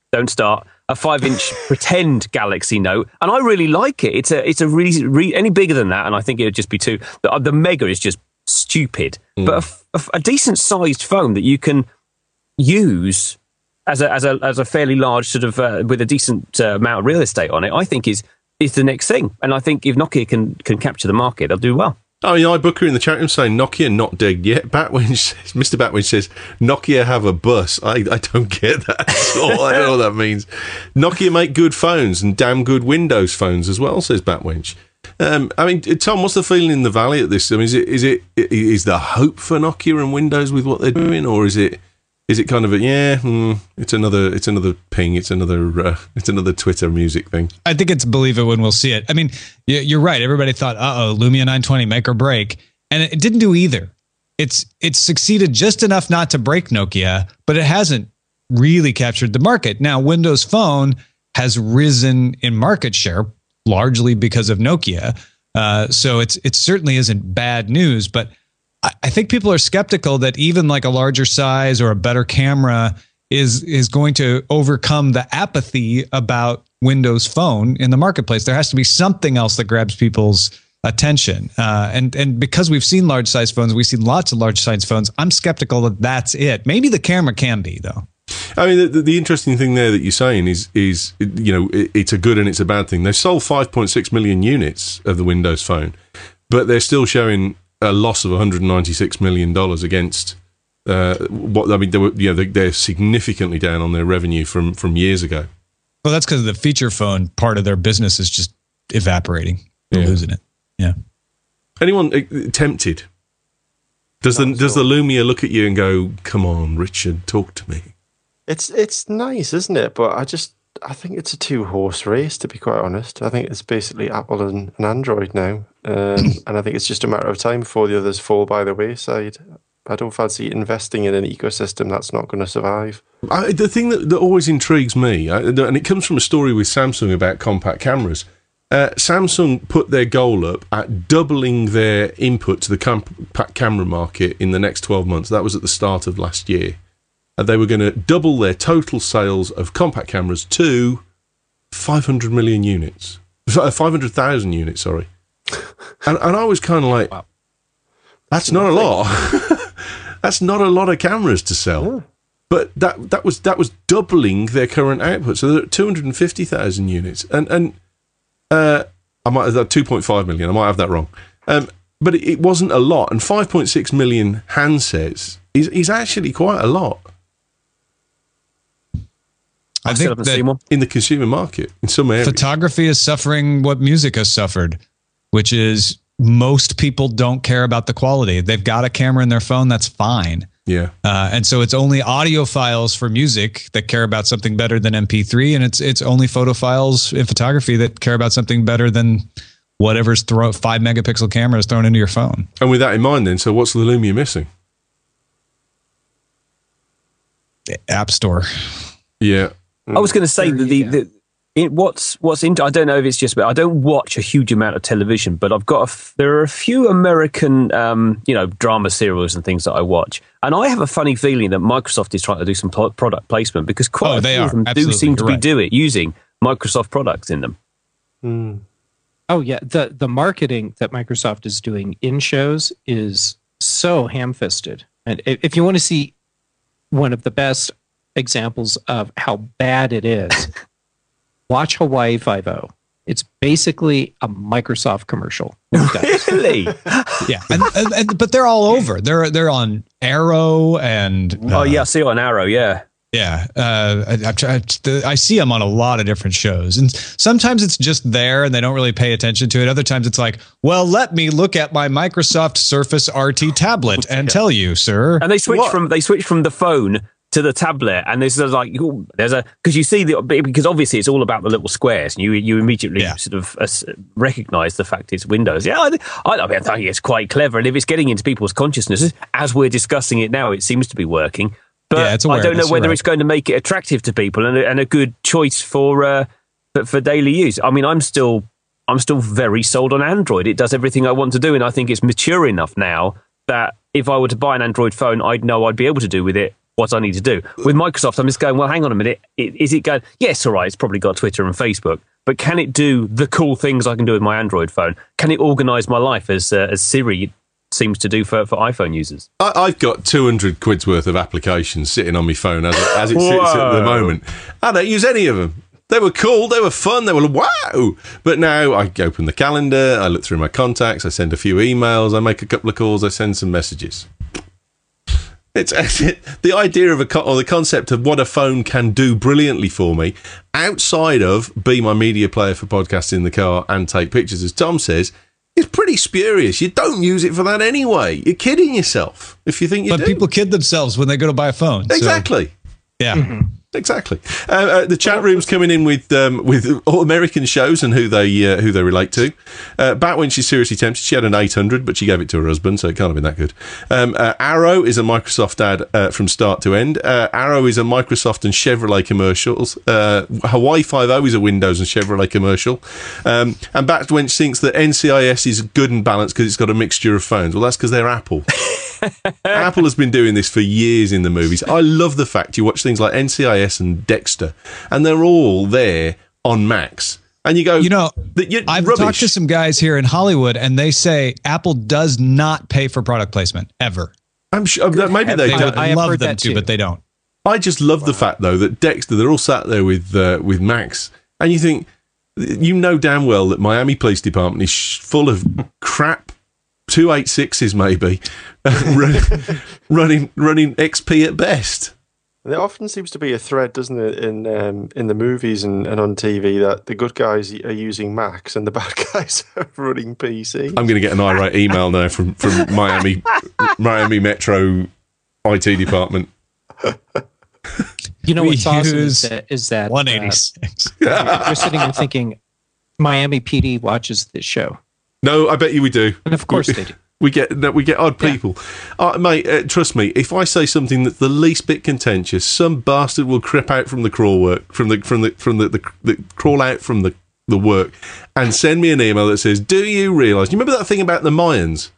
5-inch pretend Galaxy Note, and I really like it. It's a really any bigger than that, and I think it would just be too. The Mega is just stupid, but a decent sized phone that you can use as a fairly large sort of with a decent amount of real estate on it, I think is the next thing. And I think if Nokia can capture the market, they'll do well. Oh, iBooker in the chat room saying Nokia not dead yet. Mr. Batwinch says Nokia have a bus. I don't get that at all. I don't know what that means. Nokia make good phones and damn good Windows phones as well, says Batwinch. I mean, Tom, what's the feeling in the valley at this? I mean, is there hope for Nokia and Windows with what they're doing, or is it kind of it's another ping, it's another Twitter music thing? I think it's believe it when we'll see it. I mean, you're right. Everybody thought, Lumia 920 make or break, and it didn't do either. It's succeeded just enough not to break Nokia, but it hasn't really captured the market. Now, Windows Phone has risen in market share largely because of Nokia, so it certainly isn't bad news, but I think people are skeptical that even like a larger size or a better camera is going to overcome the apathy about Windows Phone in the marketplace. There has to be something else that grabs people's attention. And because we've seen large size phones, we've seen lots of large size phones. I'm skeptical that that's it. Maybe the camera can be, though. I mean, the interesting thing there that you're saying is it's a good and it's a bad thing. They've sold 5.6 million units of the Windows Phone, but they're still showing a loss of $196 million against what I mean. They're significantly down on their revenue from years ago. Well, that's because the feature phone part of their business is just evaporating. They're losing it. Yeah. Anyone tempted? Does the Lumia look at you and go, "Come on, Richard, talk to me"? It's nice, isn't it? But I think it's a 2-horse race, to be quite honest. I think it's basically Apple and Android now. And I think it's just a matter of time before the others fall by the wayside. I don't fancy investing in an ecosystem that's not going to survive. The thing that always intrigues me, and it comes from a story with Samsung about compact cameras, Samsung put their goal up at doubling their input to the compact camera market in the next 12 months. That was at the start of last year. They were going to double their total sales of compact cameras to 500 million units. 500,000 units, sorry. And I was kind of like, wow, that's not a lot. That's not a lot of cameras to sell. Yeah. But that was doubling their current output. So they're at 250,000 units. And I might have that 2.5 million. I might have that wrong. But it wasn't a lot. And 5.6 million handsets is actually quite a lot. I think that in the consumer market, in some areas, photography is suffering what music has suffered, which is most people don't care about the quality. They've got a camera in their phone, that's fine. Yeah. And so it's only audio files for music that care about something better than MP3, and it's only photo files in photography that care about something better than whatever's 5 megapixel camera is thrown into your phone. And with that in mind, then, so what's the Lumia missing? The App Store. Yeah. I was going to say I don't know if it's just, but I don't watch a huge amount of television, but there are a few American, drama serials and things that I watch. And I have a funny feeling that Microsoft is trying to do some product placement because quite a few of them do seem to be using Microsoft products in them. Mm. Oh yeah. The marketing that Microsoft is doing in shows is so ham-fisted. And if you want to see one of the best examples of how bad it is, watch Hawaii Five-0. It's basically a Microsoft commercial. Really? Yeah, but they're all over. They're on Arrow and I see it on Arrow. Yeah. Yeah, I see them on a lot of different shows, and sometimes it's just there and they don't really pay attention to it. Other times it's like, well, let me look at my Microsoft Surface RT tablet and tell you, sir. And they switch from the phone to the tablet, and this is like because you see because obviously it's all about the little squares, and you immediately sort of recognize the fact it's Windows. Yeah, I think it's quite clever, and if it's getting into people's consciousnesses as we're discussing it now, it seems to be working. But I don't know whether it's going to make it attractive to people and a good choice for daily use. I mean, I'm still very sold on Android. It does everything I want to do, and I think it's mature enough now that if I were to buy an Android phone, I'd know I'd be able to do with it what I need to do. With Microsoft, I'm just going, well, hang on a minute. Is it going, yes, all right, it's probably got Twitter and Facebook, but can it do the cool things I can do with my Android phone? Can it organize my life as Siri seems to do for iPhone users? I've got 200 quid's worth of applications sitting on my phone as it sits at the moment. I don't use any of them. They were cool, they were fun, they were wow. But now I open the calendar, I look through my contacts, I send a few emails, I make a couple of calls, I send some messages. It's the idea of the concept of what a phone can do brilliantly for me, outside of be my media player for podcasts in the car and take pictures, as Tom says, it's pretty spurious. You don't use it for that anyway. You're kidding yourself if you think you do. But people kid themselves when they go to buy a phone. Exactly. So, yeah. Mm-hmm. Exactly. The chat room's coming in with all American shows and who they relate to. Back when she's seriously tempted, she had an 800, but she gave it to her husband, so it can't have been that good. Arrow is a Microsoft ad from start to end. Arrow is a Microsoft and Chevrolet commercials. Hawaii Five-0 is a Windows and Chevrolet commercial. And back when she thinks that NCIS is good and balanced because it's got a mixture of phones. Well, that's because they're Apple. Apple has been doing this for years in the movies. I love the fact you watch things like NCIS and Dexter, and they're all there on Macs. And you go, I've talked to some guys here in Hollywood, and they say Apple does not pay for product placement ever. I'm sure maybe they don't. I love them to, but they don't. I just love the fact though that Dexter, they're all sat there with Macs, and you think, you know damn well that Miami Police Department is full of crap 286s maybe running XP at best. There often seems to be a thread, doesn't it, in the movies and on TV that the good guys are using Macs and the bad guys are running PC. I'm going to get an irate email now from Miami Metro IT department. You know what's awesome is that 186. You're sitting there thinking, Miami PD watches this show. No, I bet you we do. And of course they do. We get odd people. Mate, trust me, if I say something that's the least bit contentious, some bastard will crip out from the crawl work, crawl out from the work and send me an email that says, do you realise, you remember that thing about the Mayans?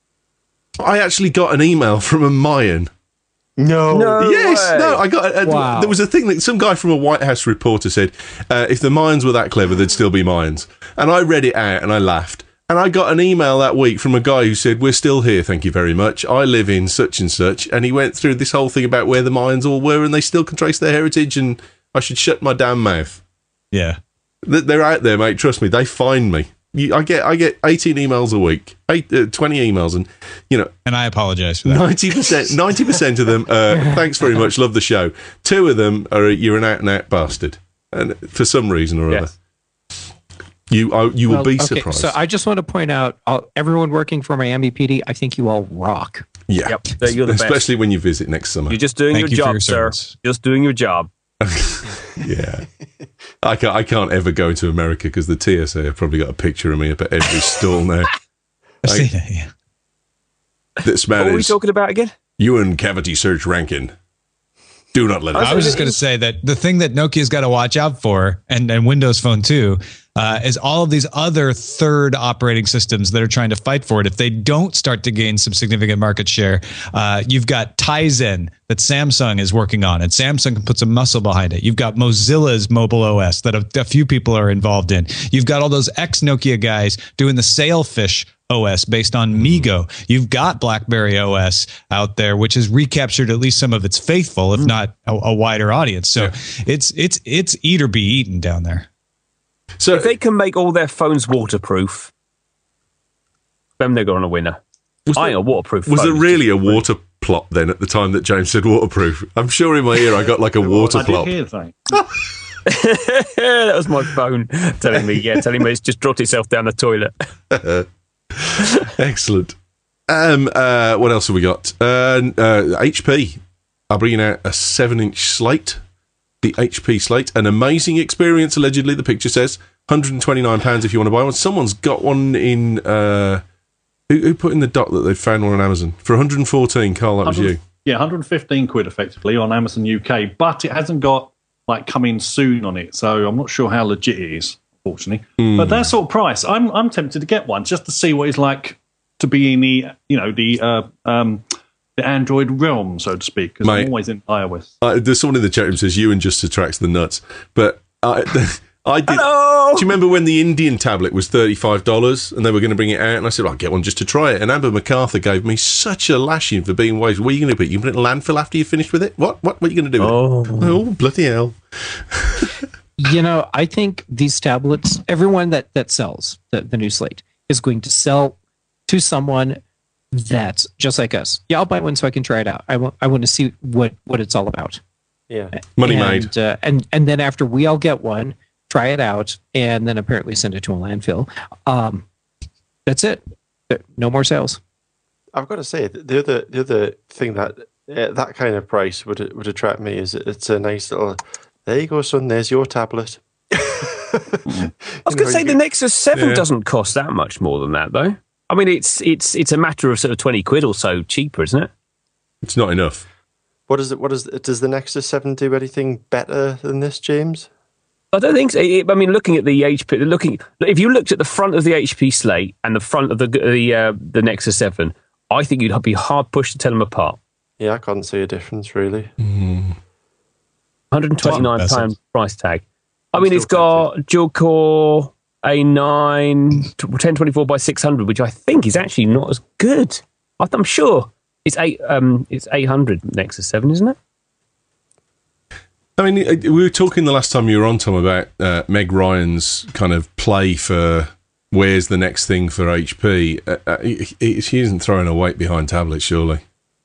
I actually got an email from a Mayan. No. Yes. Way. No. I got. Wow. There was a thing that some guy from a White House reporter said, if the Mayans were that clever, they'd still be Mayans. And I read it out and I laughed. And I got an email that week from a guy who said, we're still here, thank you very much. I live in such and such. And he went through this whole thing about where the Mayans all were, and they still can trace their heritage, and I should shut my damn mouth. Yeah. They're out there, mate. Trust me, they find me. I get 18 emails a week, 20 emails, and and I apologize for that. 90% of them, thanks very much, love the show. 2 of them are you're an out and out bastard, and for some reason or other, you will be surprised. So I just want to point out, everyone working for Miami PD, I think you all rock. Yeah, yep, you're the especially best. when you visit next summer. You're just doing your job, sir. Just doing your job. Yeah, I can't ever go to America because the TSA have probably got a picture of me up at every stall now. I've seen it, yeah. What were we talking about again? UN cavity search ranking. Do not let it. I was just going to say that the thing that Nokia's got to watch out for, and Windows Phone too, is all of these other third operating systems that are trying to fight for it. If they don't start to gain some significant market share, you've got Tizen that Samsung is working on, and Samsung can put some muscle behind it. You've got Mozilla's mobile OS that a few people are involved in. You've got all those ex-Nokia guys doing the Sailfish OS based on MeeGo. You've got BlackBerry OS out there, which has recaptured at least some of its faithful, if not a wider audience. So it's eat or be eaten down there. So if they can make all their phones waterproof, then they're going to winner. I ain't a waterproof. Was phone. there really a water plop then at the time that James said waterproof? I'm sure in my ear I got like a water plop. I did hear that. That was my phone telling me it's just dropped itself down the toilet. Excellent. What else have we got? HP are bringing out a 7-inch slate. The HP Slate, an amazing experience, allegedly, the picture says. £129 if you want to buy one. Someone's got one in... who put in the dot that they've found one on Amazon? For 114, Carl, that was you. Yeah, 115 quid effectively on Amazon UK, but it hasn't got, like, coming soon on it, so I'm not sure how legit it is, unfortunately. But that sort of price, I'm tempted to get one just to see what it's like to be in the, the Android realm, so to speak, because I'm always in iOS. There's someone in the chat room says Ewan just attracts the nuts, but I did. Hello! Do you remember when the Indian tablet was $35 and they were going to bring it out? And I said, I'll get one just to try it. And Amber MacArthur gave me such a lashing for being wise. What are you going to put? You put it in landfill after you finished with it? What are you going to do with it? Oh, bloody hell. I think these tablets, everyone that sells the new Slate is going to sell to someone that's just like us. Yeah, I'll buy one so I can try it out. I want to see what it's all about. Yeah, money made. And then after we all get one, try it out, and then apparently send it to a landfill. That's it. No more sales. I've got to say the other thing that that kind of price would attract me is it's a nice little. There you go, son. There's your tablet. I was going to say the Nexus 7 doesn't cost that much more than that, though. I mean, it's a matter of sort of 20 quid or so cheaper, isn't it? It's not enough. Does the Nexus 7 do anything better than this, James? I don't think so. I mean, looking at the HP, if you looked at the front of the HP Slate and the front of the Nexus 7, I think you'd be hard pushed to tell them apart. Yeah, I can't see a difference really. £129 price tag. I mean, it's got dual core A9 1024 by 600, which I think is actually not as good. I'm sure it's 800 Nexus 7, isn't it? I mean, we were talking the last time you were on, Tom, about Meg Ryan's kind of play for where's the next thing for HP. She isn't throwing her weight behind tablets, surely.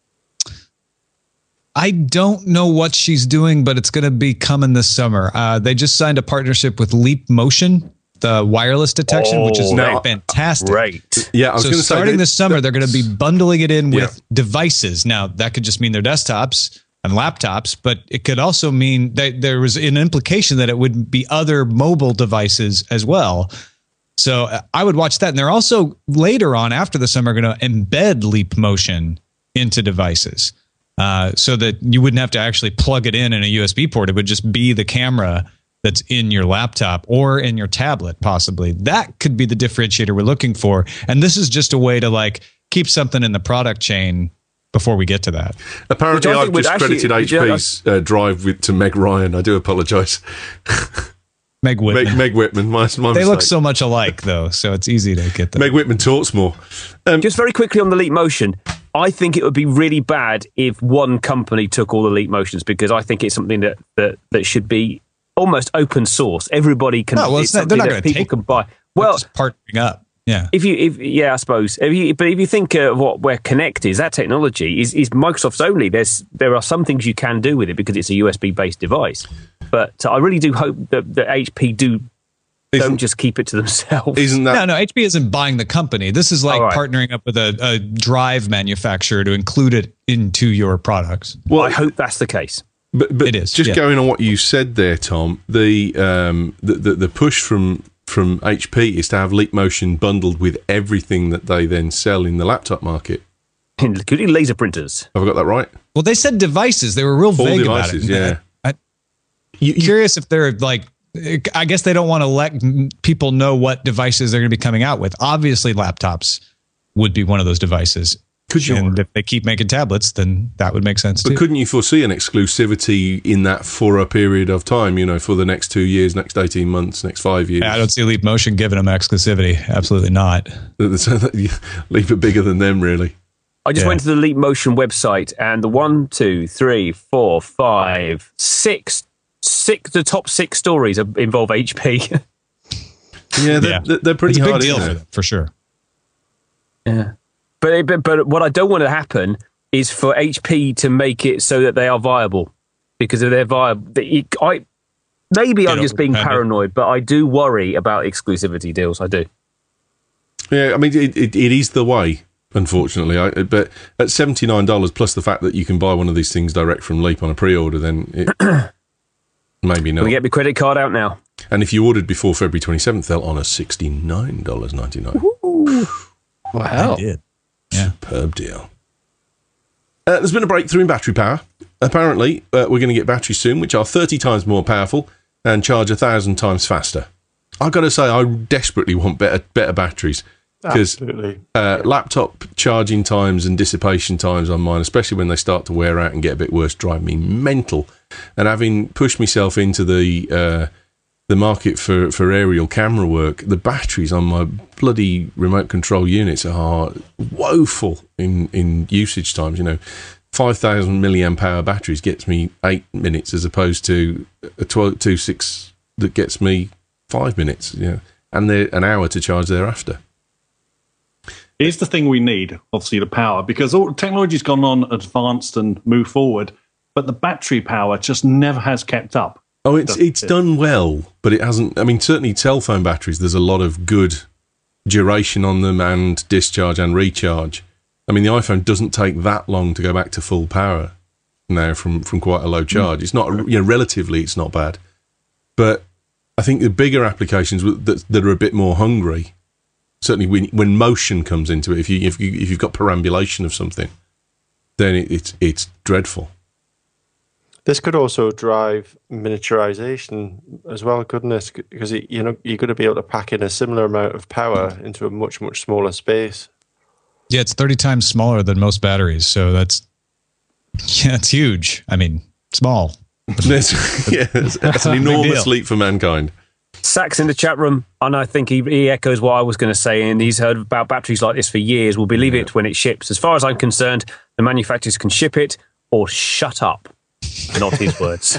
I don't know what she's doing, but it's going to be coming this summer. They just signed a partnership with Leap Motion, the wireless detection, which is fantastic. Great. Yeah, I was going to say, starting this summer, they're going to be bundling it in with devices. Now, that could just mean their desktops and laptops, but it could also mean that there was an implication that it would be other mobile devices as well. So I would watch that. And they're also later on after the summer going to embed Leap Motion into devices. So that you wouldn't have to actually plug it in a USB port. It would just be the camera that's in your laptop or in your tablet, possibly. That could be the differentiator we're looking for. And this is just a way to keep something in the product chain before we get to that. Apparently, I've just credited HP's drive to Meg Ryan. I do apologise. Meg Whitman. Meg Whitman. My they mistake. look so much alike, though, so it's easy to get them. Meg Whitman talks more. Just very quickly on the Leap Motion, I think it would be really bad if one company took all the Leap Motions, because I think it's something that should be almost open source. Everybody can. No, well, they're not going to take. Can buy. Well, just partnering up. Yeah. I suppose. But if you think of where Kinect is, that technology is Microsoft's only. There are some things you can do with it because it's a USB based device. But I really do hope that HP don't just keep it to themselves. Isn't that? No, HP isn't buying the company. This is partnering up with a drive manufacturer to include it into your products. Well, I hope that's the case. But it is. Just going on what you said there, Tom. The push from HP is to have Leap Motion bundled with everything that they then sell in the laptop market, including laser printers. Have I got that right? Well, they said devices. They were real vague devices, about it. Yeah. Curious if they're I guess they don't want to let people know what devices they're going to be coming out with. Obviously, laptops would be one of those devices. And if they keep making tablets, then that would make sense too. But couldn't you foresee an exclusivity in that for a period of time, for the next 2 years, next 18 months, next 5 years? I don't see Leap Motion giving them exclusivity. Absolutely not. Leap it bigger than them, really. I just went to the Leap Motion website, and the 1, 2, 3, 4, 5, 6, the top 6 stories involve HP. They're pretty it's a hard, big deal for sure. Yeah. But what I don't want to happen is for HP to make it so that they are viable, because if they're viable, maybe I'm just being paranoid, but I do worry about exclusivity deals. I do. Yeah, I mean, it is the way, unfortunately. But at $79 plus the fact that you can buy one of these things direct from Leap on a pre-order, then maybe not. Can we get my credit card out now? And if you ordered before February 27th, they'll honour $69.99. Wow. I did. Yeah. Superb deal. There's been a breakthrough in battery power. Apparently, we're going to get batteries soon, which are 30 times more powerful and charge 1,000 times faster. I've got to say, I desperately want better batteries. Because laptop charging times and dissipation times on mine, especially when they start to wear out and get a bit worse, drive me mental. And having pushed myself into the market for aerial camera work, the batteries on my bloody remote control units are woeful in usage times. 5,000 milliamp hour batteries gets me 8 minutes as opposed to a 12.26 that gets me 5 minutes. And they're an hour to charge thereafter. Here's the thing we need, obviously, the power, because all technology's gone on, advanced and moved forward, but the battery power just never has kept up. Oh, it's done well, but it hasn't. I mean, certainly cell phone batteries, there's a lot of good duration on them and discharge and recharge. I mean, the iPhone doesn't take that long to go back to full power now from quite a low charge. It's not, relatively, it's not bad. But I think the bigger applications that are a bit more hungry, certainly when motion comes into it, if you've got perambulation of something, then it's dreadful. This could also drive miniaturization as well, couldn't it? Because you're going to be able to pack in a similar amount of power into a much, much smaller space. Yeah, it's 30 times smaller than most batteries, so that's huge. I mean, small. That's an enormous leap for mankind. Sax in the chat room, and I think he echoes what I was going to say, and he's heard about batteries like this for years. We'll believe it when it ships. As far as I'm concerned, the manufacturers can ship it or shut up. Not his words.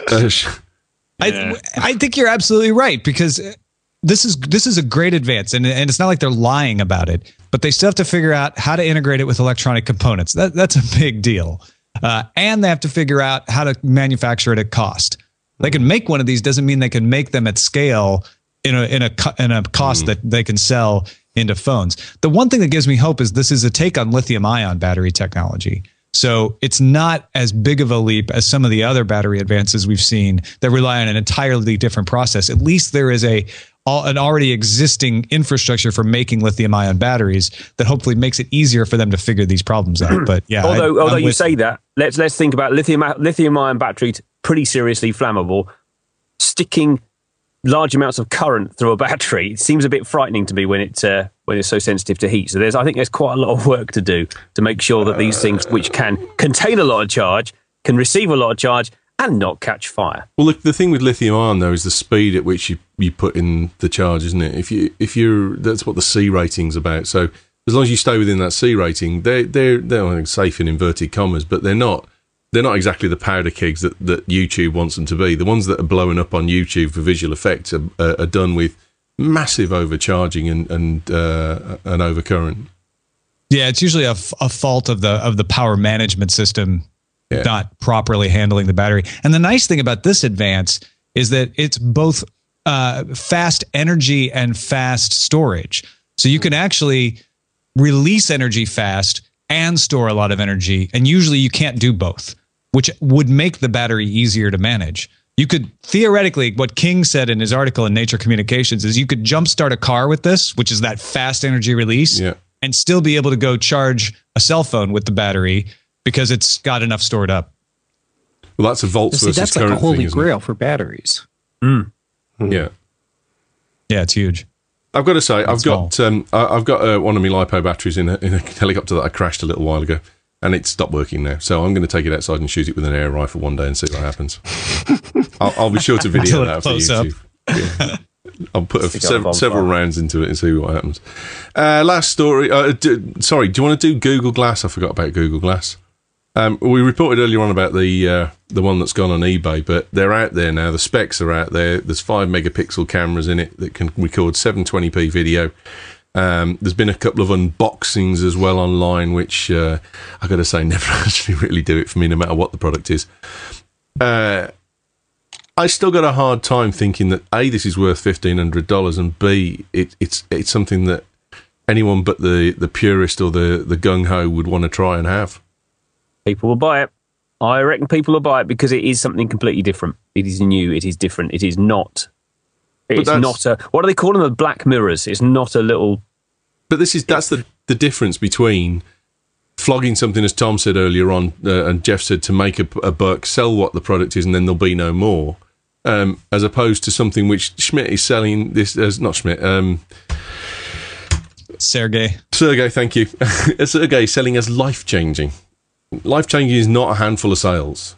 I think you're absolutely right, because this is a great advance, and it's not like they're lying about it, but they still have to figure out how to integrate it with electronic components. That's a big deal, and they have to figure out how to manufacture it at cost. They can make one of these, doesn't mean they can make them at scale in a cost that they can sell into phones. The one thing that gives me hope is this is a take on lithium-ion battery technology. So it's not as big of a leap as some of the other battery advances we've seen that rely on an entirely different process. At least there is an already existing infrastructure for making lithium-ion batteries that hopefully makes it easier for them to figure these problems out. But yeah, although you say that, let's think about lithium-ion batteries, pretty seriously flammable. Sticking large amounts of current through a battery, it seems a bit frightening to me when it's so sensitive to heat. So I think there's quite a lot of work to do to make sure that these things, which can contain a lot of charge, can receive a lot of charge and not catch fire. Well, the thing with lithium-ion though is the speed at which you put in the charge, isn't it? If you're that's what the C rating's about. So as long as you stay within that C rating, they're safe in inverted commas, but they're not exactly the powder kegs that YouTube wants them to be. The ones that are blowing up on YouTube for visual effects are done with massive overcharging and overcurrent. Yeah, it's usually a fault of the power management system not properly handling the battery. And the nice thing about this advance is that it's both fast energy and fast storage. So you can actually release energy fast and store a lot of energy. And usually you can't do both, which would make the battery easier to manage. You could theoretically, what King said in his article in Nature Communications is you could jumpstart a car with this, which is that fast energy release, and still be able to go charge a cell phone with the battery because it's got enough stored up. Well, that's a volts versus that's current like a holy thing, isn't grail it? for batteries. Yeah. Yeah, it's huge. I've got to say, I've small. got one of my LiPo batteries in a helicopter that I crashed a little while ago, and it stopped working now. So I'm going to take it outside and shoot it with an air rifle one day and see what happens. I'll be sure to video that for YouTube. Yeah. I'll put several rounds into it and see what happens. Last story. Sorry, do you want to do Google Glass? I forgot about Google Glass. We reported earlier on about the one that's gone on eBay, but they're out there now. The specs are out there. There's 5 megapixel cameras in it that can record 720p video. There's been a couple of unboxings as well online, which I got to say never actually really do it for me, no matter what the product is. I still got a hard time thinking that A, this is worth $1,500, and B, it's something that anyone but the purist or the gung ho would want to try and have. People will buy it. I reckon people will buy it because it is something completely different. It is new. It is different. It is not. It's not a. What do they call them? A black mirrors. It's not a little. But that's the difference between flogging something, as Tom said earlier on, and Jeff said, to make a buck, sell what the product is, and then there'll be no more. As opposed to something which Schmidt is selling. This not Schmidt. Sergey, thank you. Sergey is selling as life-changing. Life-changing is not a handful of sales.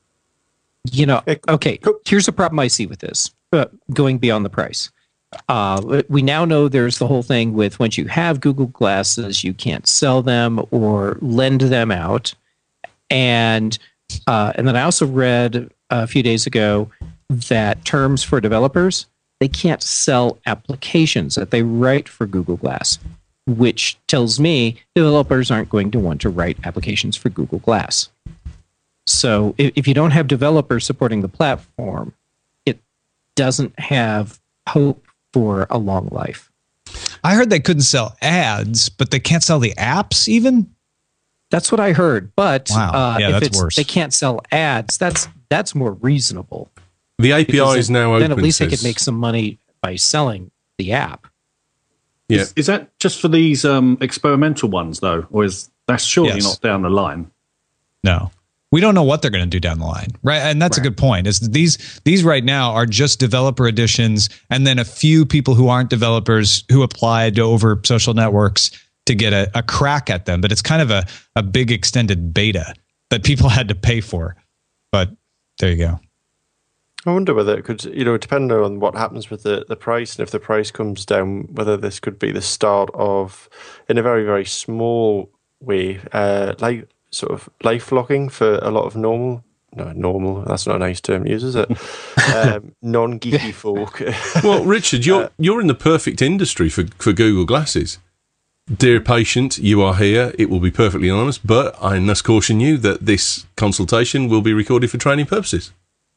Okay, here's the problem I see with this, going beyond the price. We now know there's the whole thing with once you have Google Glasses, you can't sell them or lend them out. And then I also read a few days ago that terms for developers, they can't sell applications that they write for Google Glass, which tells me developers aren't going to want to write applications for Google Glass. So if you don't have developers supporting the platform, it doesn't have hope for a long life. I heard they couldn't sell ads, but they can't sell the apps even? That's what I heard. But wow. Yeah, that's worse. They can't sell ads. That's more reasonable. The API is now open. Then at least they could make some money by selling the app. Yeah. Is that just for these experimental ones, though? Or is that surely not down the line? No. We don't know what they're going to do down the line, right? And that's a good point. Is these right now are just developer editions, and then a few people who aren't developers who applied over social networks to get a crack at them. But it's kind of a big extended beta that people had to pay for. But there you go. I wonder whether it could, depending on what happens with the price, and if the price comes down, whether this could be the start of, in a very, very small way, like sort of life logging for a lot of normal, that's not a nice term to use, is it? Non-geeky folk. Well, Richard, you're in the perfect industry for Google Glasses. Dear patient, you are here. It will be perfectly anonymous, but I must caution you that this consultation will be recorded for training purposes.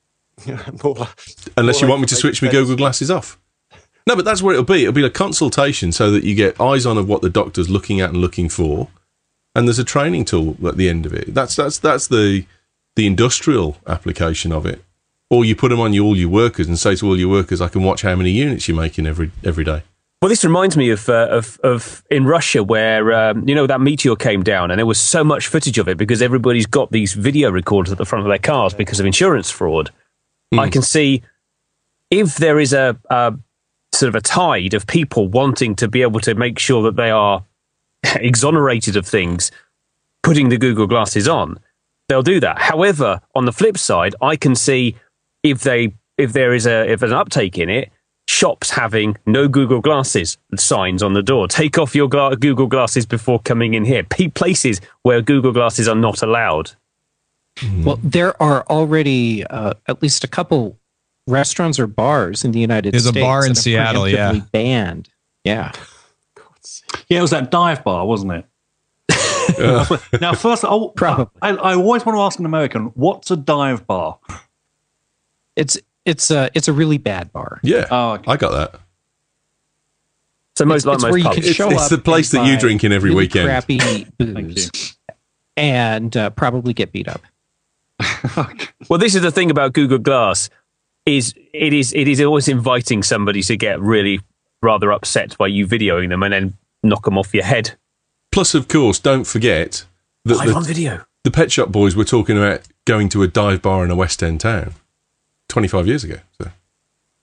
Unless you want me to switch my Google Glasses off. No, but that's where it'll be. It'll be a consultation so that you get eyes on of what the doctor's looking at and looking for, and there's a training tool at the end of it. That's the industrial application of it. Or you put them on all your workers and say to all your workers, I can watch how many units you're making every day. Well, this reminds me of in Russia where, that meteor came down and there was so much footage of it because everybody's got these video recorders at the front of their cars because of insurance fraud. I can see if there is a sort of a tide of people wanting to be able to make sure that they are exonerated of things, putting the Google Glasses on, they'll do that. However, on the flip side, I can see if there's an uptake in it, shops having no Google Glasses signs on the door. Take off your Google Glasses before coming in here. Places where Google Glasses are not allowed. Well, there are already at least a couple restaurants or bars in the United States. There's a bar in Seattle, banned. Yeah. Yeah, it was that dive bar, wasn't it? Now, first, probably. I always want to ask an American, what's a dive bar? It's a really bad bar. Yeah, okay. I got that. So most where you pubs. can show It's up the place and that you buy drink in every really weekend. Crappy booze, and probably get beat up. Well, this is the thing about Google Glass: it is always inviting somebody to get really rather upset by you videoing them and then knock them off your head. Plus, of course, don't forget that Live on video. The Pet Shop Boys were talking about going to a dive bar in a West End town 25 years ago. So.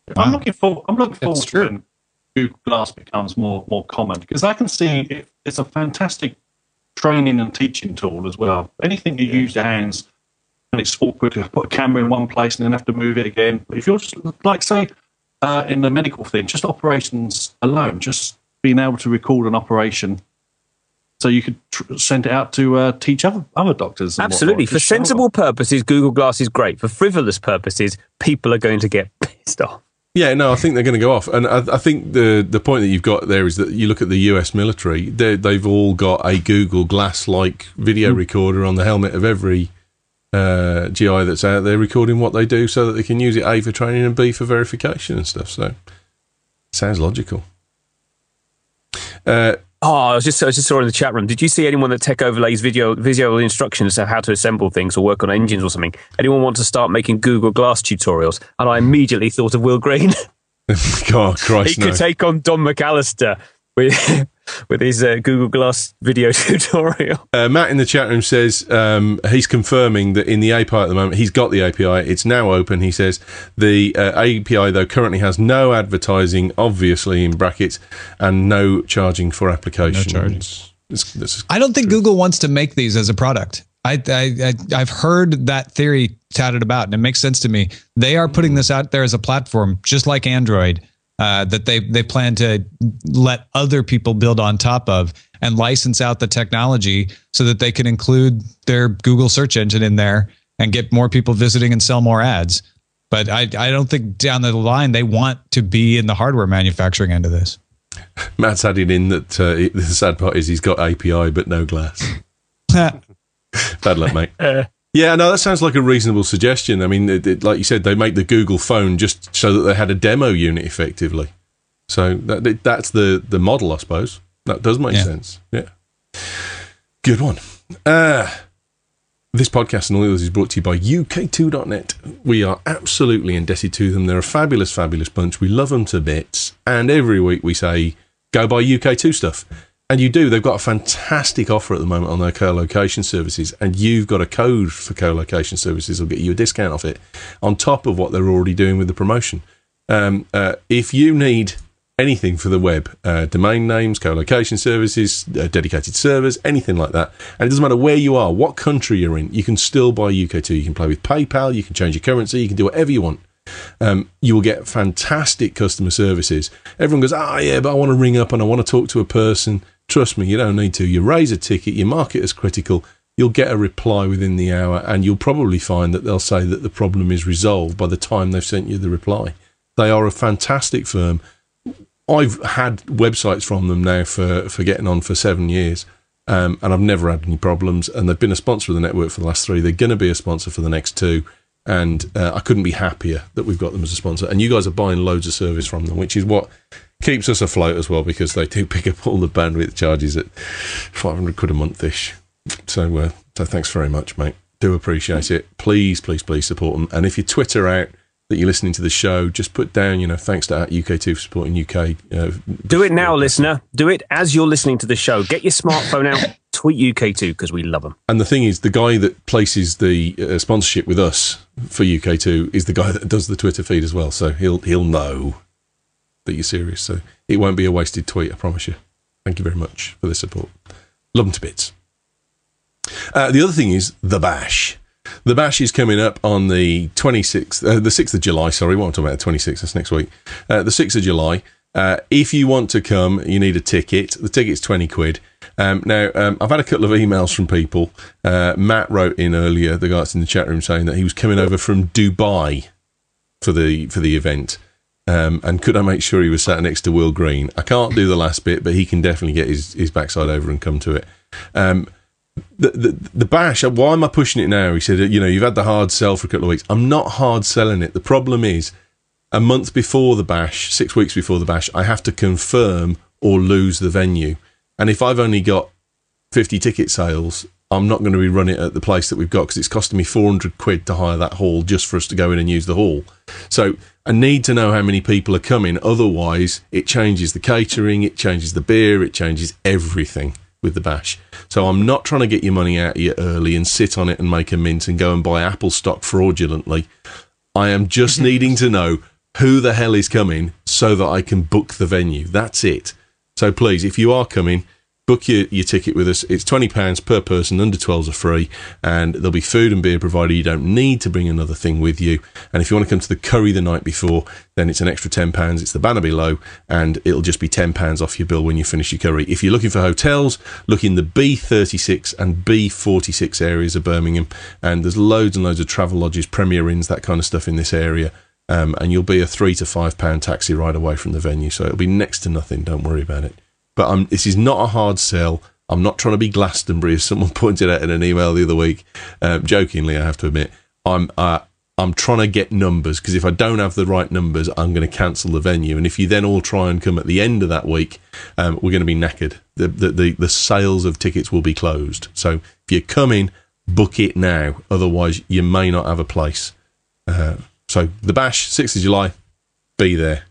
I'm looking forward It's true. when Google Glass becomes more common, because I can see it's a fantastic training and teaching tool as well. Anything you use your hands, and it's awkward to put a camera in one place and then have to move it again. But if you're just like, say, in the medical thing, just operations alone, just being able to record an operation, so you could send it out to teach other doctors. And Absolutely. whatnot. For Just show sensible them. purposes, Google Glass is great. For frivolous purposes, people are going to get pissed off. Yeah, no, I think they're going to go off. And I think the point that you've got there is that you look at the US military, they've all got a Google Glass-like video recorder on the helmet of every GI that's out there recording what they do so that they can use it, A, for training and B, for verification and stuff. So, sounds logical. I just saw in the chat room. Did you see anyone that tech overlays visual instructions of how to assemble things or work on engines or something? Anyone want to start making Google Glass tutorials? And I immediately thought of Will Green. God, Christ, He could take on Don McAllister with his Google Glass video tutorial. Matt in the chat room says he's confirming that in the API at the moment, he's got the API. It's now open. He says the API, though, currently has no advertising, obviously, in brackets, and no charging for applications. No charging. This I don't think Google wants to make these as a product. I've heard that theory touted about, and it makes sense to me. They are putting this out there as a platform, just like Android, that they plan to let other people build on top of and license out the technology so that they can include their Google search engine in there and get more people visiting and sell more ads. But I don't think down the line they want to be in the hardware manufacturing end of this. Matt's added in that the sad part is he's got API but no glass. Bad luck, mate. Yeah, no, that sounds like a reasonable suggestion. I mean, like you said, they make the Google phone just so that they had a demo unit, effectively. So that's the model, I suppose. That does make sense. Yeah. Good one. This podcast and all the others is brought to you by UK2.net. We are absolutely indebted to them. They're a fabulous, fabulous bunch. We love them to bits. And every week we say, go buy UK2 stuff. And you do. They've got a fantastic offer at the moment on their co-location services, and you've got a code for co-location services. Will get you a discount off it on top of what they're already doing with the promotion. If you need anything for the web, domain names, co-location services, dedicated servers, anything like that, and it doesn't matter where you are, what country you're in, you can still buy UK2. You can play with PayPal, you can change your currency, you can do whatever you want. You will get fantastic customer services. Everyone goes, yeah, but I want to ring up and I want to talk to a person. Trust me, you don't need to. You raise a ticket, you mark it as critical, you'll get a reply within the hour, and you'll probably find that they'll say that the problem is resolved by the time they've sent you the reply. They are a fantastic firm. I've had websites from them now for getting on for 7 years, and I've never had any problems, and they've been a sponsor of the network for the last 3. They're going to be a sponsor for the next 2, and I couldn't be happier that we've got them as a sponsor. And you guys are buying loads of service from them, which is what keeps us afloat as well, because they do pick up all the bandwidth charges at 500 quid a month-ish. So thanks very much, mate. Do appreciate it. Please, please, please support them. And if you Twitter out that you're listening to the show, just put down, thanks to UK2 for supporting UK. Do it now, listener. Do it as you're listening to the show. Get your smartphone out, tweet UK2, because we love them. And the thing is, the guy that places the sponsorship with us for UK2 is the guy that does the Twitter feed as well. So he'll know that you're serious. So it won't be a wasted tweet, I promise you. Thank you very much for the support. Love them to bits. The other thing is the Bash. The Bash is coming up on the 26th, the 6th of July, sorry, what I'm talking about, the 26th, that's next week. The 6th of July. If you want to come, you need a ticket. The ticket's 20 quid. Now, I've had a couple of emails from people. Matt wrote in earlier, the guy that's in the chat room, saying that he was coming over from Dubai for the event. And could I make sure he was sat next to Will Green? I can't do the last bit, but he can definitely get his backside over and come to it. The Bash, why am I pushing it now? He said, you've had the hard sell for a couple of weeks. I'm not hard selling it. The problem is, a month before the Bash, 6 weeks before the Bash, I have to confirm or lose the venue. And if I've only got 50 ticket sales, I'm not going to be running it at the place that we've got, because it's costing me 400 quid to hire that hall just for us to go in and use the hall. So I need to know how many people are coming. Otherwise, it changes the catering, it changes the beer, it changes everything with the Bash. So I'm not trying to get your money out of you early and sit on it and make a mint and go and buy Apple stock fraudulently. I am just needing to know who the hell is coming so that I can book the venue. That's it. So please, if you are coming, book your ticket with us. It's £20 per person. Under 12s are free, and there'll be food and beer provided. You don't need to bring another thing with you. And if you want to come to the curry the night before, then it's an extra £10. It's the banner below, and it'll just be £10 off your bill when you finish your curry. If you're looking for hotels, look in the B36 and B46 areas of Birmingham, and there's loads and loads of travel lodges, Premier Inns, that kind of stuff in this area. And you'll be a £3 to £5 taxi ride away from the venue, so it'll be next to nothing. Don't worry about it. But this is not a hard sell. I'm not trying to be Glastonbury, as someone pointed out in an email the other week. Jokingly, I have to admit, I'm trying to get numbers, because if I don't have the right numbers, I'm going to cancel the venue. And if you then all try and come at the end of that week, we're going to be knackered. The sales of tickets will be closed. So if you're coming, book it now. Otherwise, you may not have a place. So the Bash, 6th of July, be there.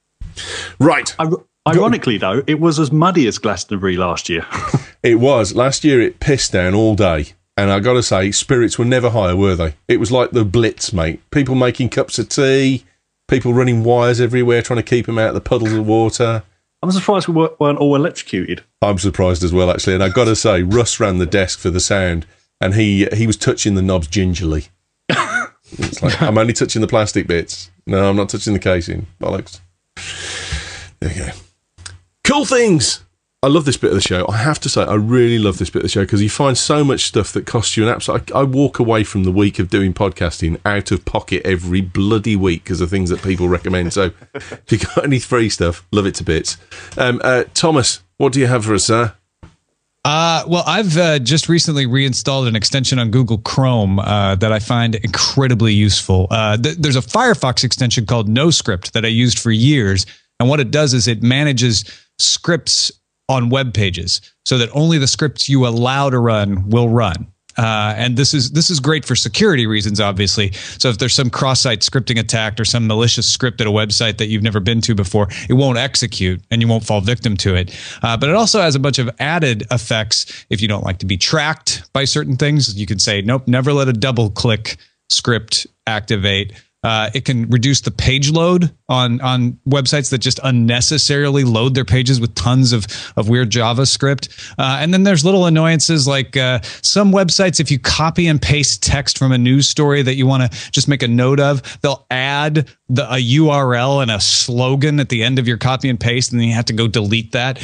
Right. Ironically, though, it was as muddy as Glastonbury last year. It was. Last year it pissed down all day. And I got to say, spirits were never higher, were they? It was like the Blitz, mate. People making cups of tea, people running wires everywhere, trying to keep them out of the puddles of water. I'm surprised we weren't all electrocuted. I'm surprised as well, actually. And I got to say, Russ ran the desk for the sound, and he was touching the knobs gingerly. It's like, I'm only touching the plastic bits. No, I'm not touching the casing. Bollocks. There you go. Cool things. I love this bit of the show. I have to say, I really love this bit of the show, because you find so much stuff that costs you an absolute... I walk away from the week of doing podcasting out of pocket every bloody week because of things that people recommend. So if you got any free stuff, love it to bits. Thomas, what do you have for us, sir? Well, I've just recently reinstalled an extension on Google Chrome that I find incredibly useful. There's a Firefox extension called NoScript that I used for years. And what it does is it manages scripts on web pages so that only the scripts you allow to run will run. And this is great for security reasons, obviously. So if there's some cross-site scripting attack or some malicious script at a website that you've never been to before, it won't execute and you won't fall victim to it. But it also has a bunch of added effects. If you don't like to be tracked by certain things, you can say, nope, never let a double-click script activate. It can reduce the page load on websites that just unnecessarily load their pages with tons of weird JavaScript. And then there's little annoyances like some websites, if you copy and paste text from a news story that you want to just make a note of, they'll add a URL and a slogan at the end of your copy and paste, and then you have to go delete that.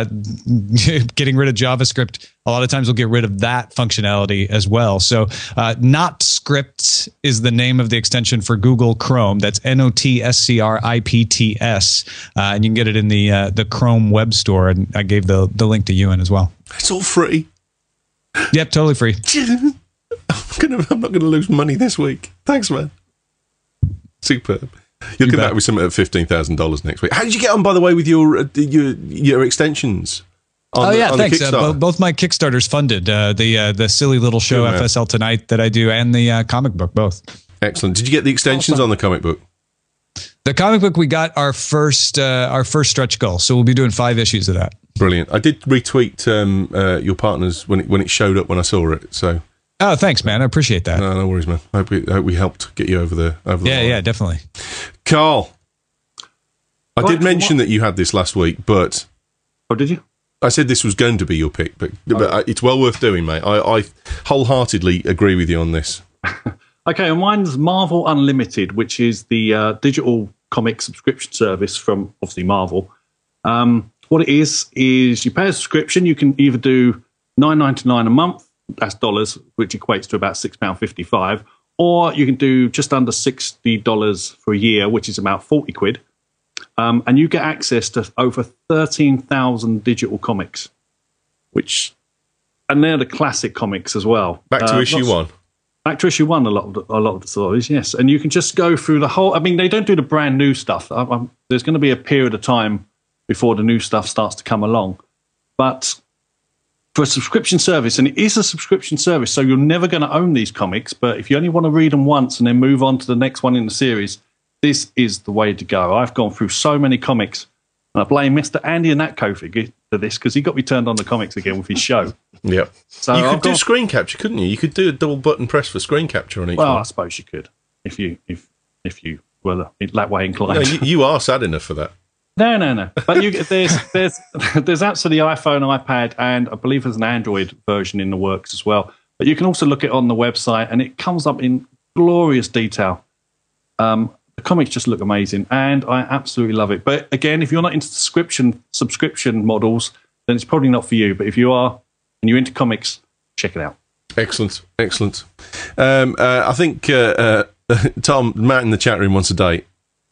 Getting rid of JavaScript, a lot of times we'll get rid of that functionality as well. So NotScripts is the name of the extension for Google Chrome. That's NOTSCRIPTS. And you can get it in the Chrome web store. And I gave the link to Ewan as well. It's all free. Yep, totally free. I'm not going to lose money this week. Thanks, man. Superb. You'll come back with something at $15,000 next week. How did you get on, by the way, with your extensions? Thanks. Both my Kickstarters funded. The silly little show FSL Tonight that I do, and the comic book, both. Excellent. Did you get the extensions on the comic book? The comic book, we got our first stretch goal, so we'll be doing 5 issues of that. Brilliant. I did retweet your partners when it showed up when I saw it. So. Oh, thanks, man. I appreciate that. No worries, man. I hope we helped get you over the line. Yeah, definitely. Carl, I did mention that you had this last week, but... Oh, did you? I said this was going to be your pick, but it's well worth doing, mate. I wholeheartedly agree with you on this. Okay, and mine's Marvel Unlimited, which is the digital comic subscription service from, obviously, Marvel. What it is you pay a subscription. You can either do $9.99 a month, that's dollars, which equates to about £6.55, or you can do just under $60 for a year, which is about 40 quid. And you get access to over 13,000 digital comics, and they're the classic comics as well. Back to issue 1. Back to issue 1, a lot of the stories, yes. And you can just go through the whole... I mean, they don't do the brand new stuff. There's going to be a period of time before the new stuff starts to come along. But for a subscription service, and it is a subscription service, so you're never going to own these comics, but if you only want to read them once and then move on to the next one in the series, this is the way to go. I've gone through so many comics, and I blame Mr. Andy Anatko for this, because he got me turned on the comics again with his show. Yep. So you could do screen capture, couldn't you? You could do a double button press for screen capture on each one. Well, I suppose you could if you well, that way inclined. No, you are sad enough for that. No. But there's apps for the iPhone, iPad, and I believe there's an Android version in the works as well. But you can also look it on the website, and it comes up in glorious detail. The comics just look amazing, and I absolutely love it. But again, if you're not into subscription models, then it's probably not for you. But if you are and you're into comics, check it out. Excellent. I think Tom, Matt in the chat room wants a date.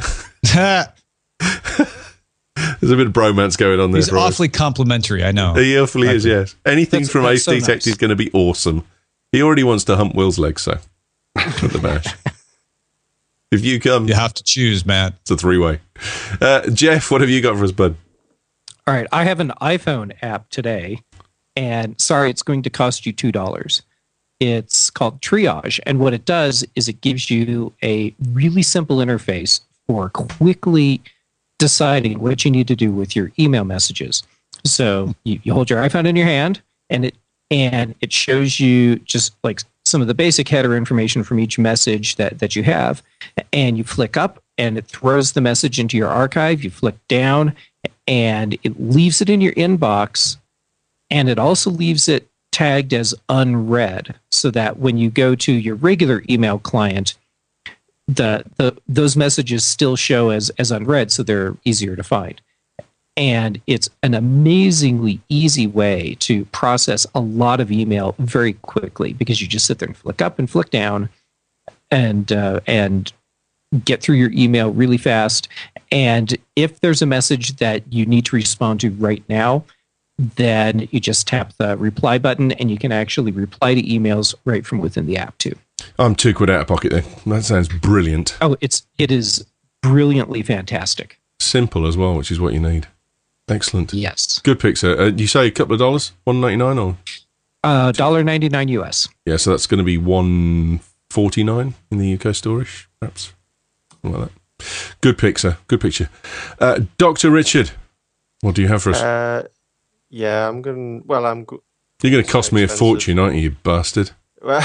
There's a bit of bromance going on there. He's awfully complimentary, I know. He awfully is, yes. Anything from Ace so Detect nice. is going to be awesome. He already wants to hump Will's legs, so at the bash. If you come, You have to choose, Matt. it's a three-way. Jeff, what have you got for us, bud? All right, I have an iPhone app today, and sorry, it's going to cost you $2. It's called Triage, and what it does is it gives you a really simple interface for quickly deciding what you need to do with your email messages. So you hold your iPhone in your hand, and it shows you just like some of the basic header information from each message that you have, and you flick up, and it throws the message into your archive. You flick down, and it leaves it in your inbox, and it also leaves it tagged as unread, so that when you go to your regular email client, those messages still show as unread, so they're easier to find. And it's an amazingly easy way to process a lot of email very quickly, because you just sit there and flick up and flick down and get through your email really fast. And if there's a message that you need to respond to right now, then you just tap the reply button, and you can actually reply to emails right from within the app too. I'm £2 out of pocket there. That sounds brilliant. Oh, it is brilliantly fantastic. Simple as well, which is what you need. Excellent. Yes. Good pick, sir. You say a couple of dollars? $1.99 or? $1.99 US. Yeah, so that's going to be $1.49 in the UK store-ish, perhaps. Something like that. Good pick, sir. Good picture. Dr. Richard, what do you have for us? Yeah, I'm going. Well, You're going to cost me a fortune, aren't you, you bastard? Well,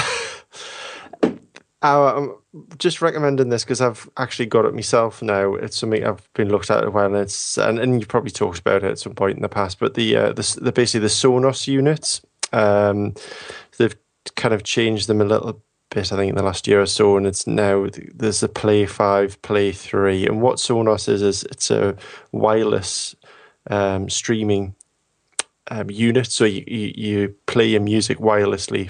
I'm just recommending this because I've actually got it myself now. It's something I've been looked at a while, and you've probably talked about it at some point in the past. But the basically the Sonos units, they've kind of changed them a little bit, I think, in the last year or so, and it's now there's the Play 5, Play 3, and what Sonos is it's a wireless streaming unit, so you play your music wirelessly.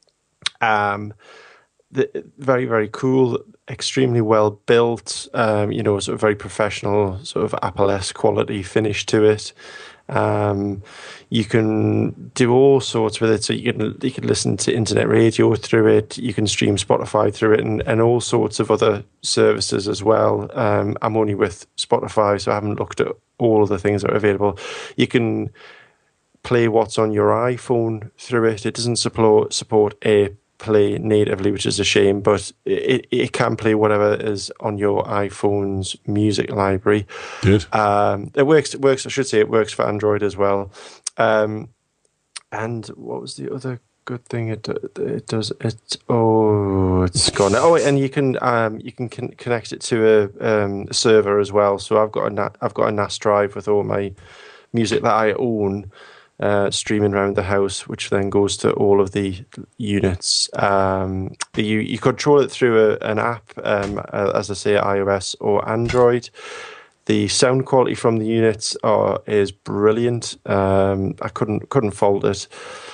Very, very cool, extremely well built, sort of very professional, sort of Apple-esque quality finish to it. You can do all sorts with it, so you can listen to internet radio through it, you can stream Spotify through it, and all sorts of other services as well. I'm only with Spotify, so I haven't looked at all of the things that are available. You can play what's on your iPhone through it. It doesn't support AirPlay natively, which is a shame, but it can play whatever is on your iPhone's music library. Good. It works. I should say it works for Android as well. And what was the other good thing it does? It's gone. Oh, and you can connect it to a server as well. So I've got a NAS drive with all my music that I own, streaming around the house, which then goes to all of the units. You control it through an app, as I say, iOS or Android. The sound quality from the units is brilliant. I couldn't fault it.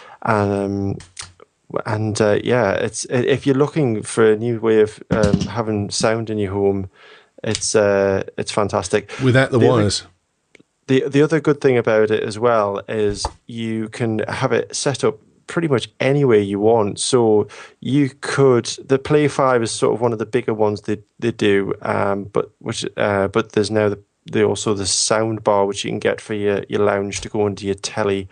It's if you're looking for a new way of having sound in your home, it's fantastic. Without the wires. The other good thing about it as well is you can have it set up pretty much any way you want. So you could, the Play 5 is sort of one of the bigger ones they do, but there's now also the sound bar which you can get for your lounge to go into your telly.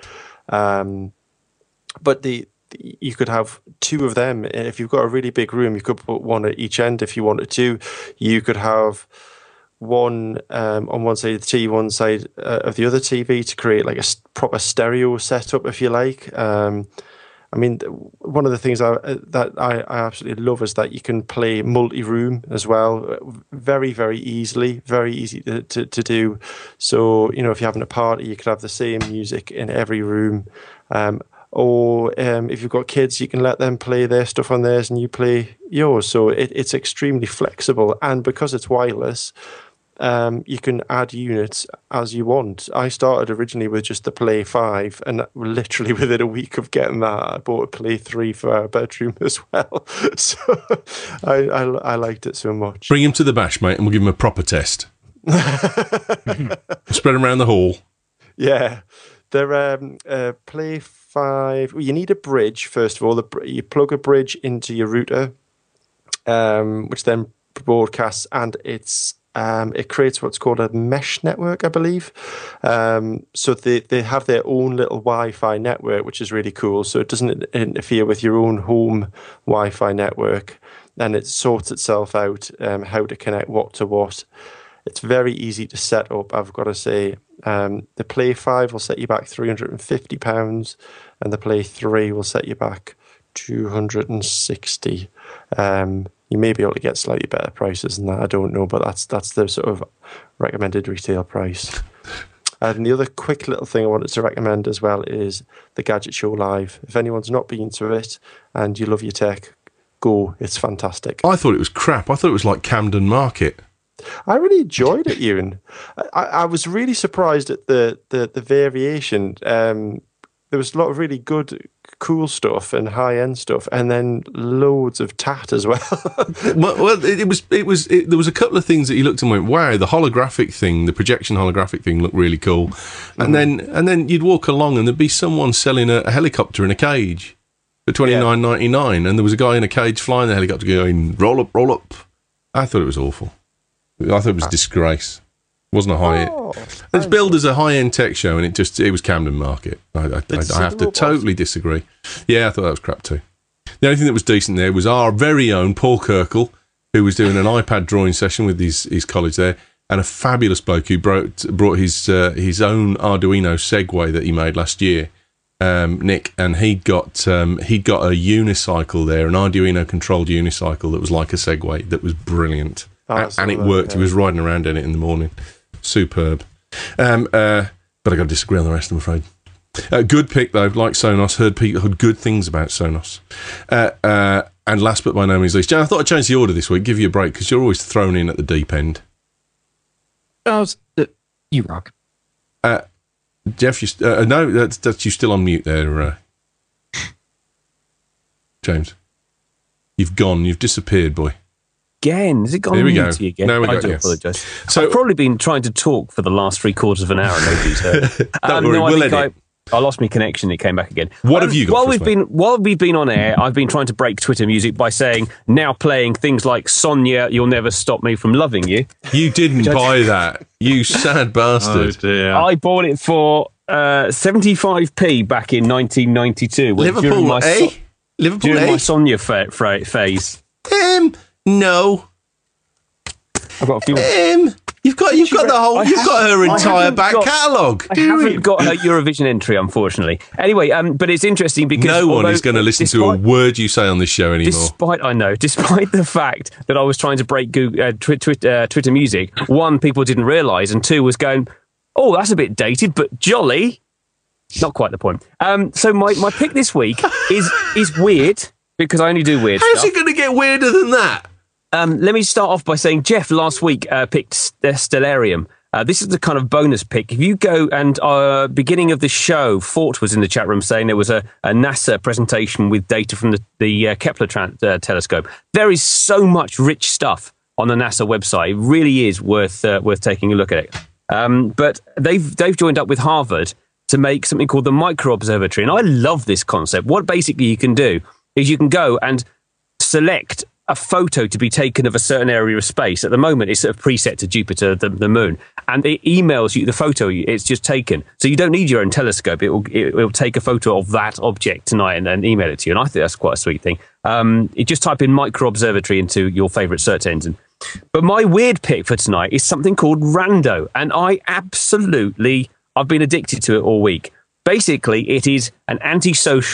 But you could have two of them. If you've got a really big room, you could put one at each end if you wanted to. You could have one on one side of the TV, one side of the other TV to create like a proper stereo setup, if you like. I mean, one of the things that I absolutely love is that you can play multi-room as well, very, very easily, very easy to do. So, you know, if you're having a party, you could have the same music in every room. Or if you've got kids, you can let them play their stuff on theirs and you play yours. So it's extremely flexible. And because it's wireless, you can add units as you want. I started originally with just the Play 5, and literally within a week of getting that, I bought a Play 3 for our bedroom as well. So I liked it so much. Bring him to the bash, mate, and we'll give him a proper test. Spread him around the hall. Yeah. They're Play 5. Well, you need a bridge, first of all. You plug a bridge into your router, which then broadcasts, and it creates what's called a mesh network, I believe. So they have their own little Wi-Fi network, which is really cool. So it doesn't interfere with your own home Wi-Fi network, and it sorts itself out how to connect what to what. It's very easy to set up, I've got to say. The Play 5 will set you back £350, and the Play 3 will set you back £260. You may be able to get slightly better prices than that, I don't know, but that's the sort of recommended retail price. And the other quick little thing I wanted to recommend as well is the Gadget Show Live. If anyone's not been to it and you love your tech, go. It's fantastic. I thought it was crap. I thought it was like Camden Market. I really enjoyed it, Ewan. I was really surprised at the variation. There was a lot of really good, cool stuff and high-end stuff, and then loads of tat as well. well, there was a couple of things that you looked and went, wow, the holographic thing, the projection holographic thing looked really cool. And then you'd walk along and there'd be someone selling a helicopter in a cage for $29.99, and there was a guy in a cage flying the helicopter going, roll up, roll up. I thought it was awful. I thought it was a disgrace. It wasn't a high-end. It's billed as a high-end tech show, and it was Camden Market. I have to totally disagree. Yeah, I thought that was crap too. The only thing that was decent there was our very own Paul Kirkle, who was doing an iPad drawing session with his college there, and a fabulous bloke who brought his own Arduino Segway that he made last year, Nick, and he'd got a unicycle there, an Arduino controlled unicycle that was like a Segway that was brilliant. And it worked. He was riding around in it in the morning. Superb. But I got to disagree on the rest, I'm afraid. Good pick, though. Like Sonos, heard good things about Sonos. And last but by no means least, Jan, I thought I'd change the order this week, give you a break, because you're always thrown in at the deep end. You rock. Jeff, no, that's you still on mute there, James. You've gone. You've disappeared, boy. Again, has it gone mute again? No, I do apologise. So I've probably been trying to talk for the last 3/4 of an hour and nobody's heard. Don't worry, we'll edit. I lost my connection. It came back again. What have you got? While we've been on air, I've been trying to break Twitter music by saying now playing things like Sonia, You'll Never Stop Me From Loving You. You didn't buy that, you sad bastard. Oh dear. I bought it for 75p back in 1992. Liverpool, Liverpool, during my Sonia phase. No. I've got a few. You've got her entire back catalogue. I haven't got her Eurovision entry, unfortunately. Anyway, but it's interesting because no one is going to listen to a word you say on this show anymore. Despite the fact that I was trying to break Twitter music, one, people didn't realise, and two, was going, oh, that's a bit dated, but jolly. Not quite the point. So my pick this week is weird because I only do weird stuff. How's it going to get weirder than that? Let me start off by saying Jeff last week picked Stellarium. This is the kind of bonus pick. If you go and beginning of the show, Fort was in the chat room saying there was a NASA presentation with data from the Kepler telescope. There is so much rich stuff on the NASA website. It really is worth taking a look at it. But they've joined up with Harvard to make something called the Micro Observatory, and I love this concept. What basically you can do is you can go and select a photo to be taken of a certain area of space. At the moment, it's sort of preset to Jupiter, the moon, and it emails you the photo it's just taken. So you don't need your own telescope. It will take a photo of that object tonight and then email it to you. And I think that's quite a sweet thing. You just type in Micro Observatory into your favourite search engine. But my weird pick for tonight is something called Rando, and I've been addicted to it all week. Basically, it is an antisocial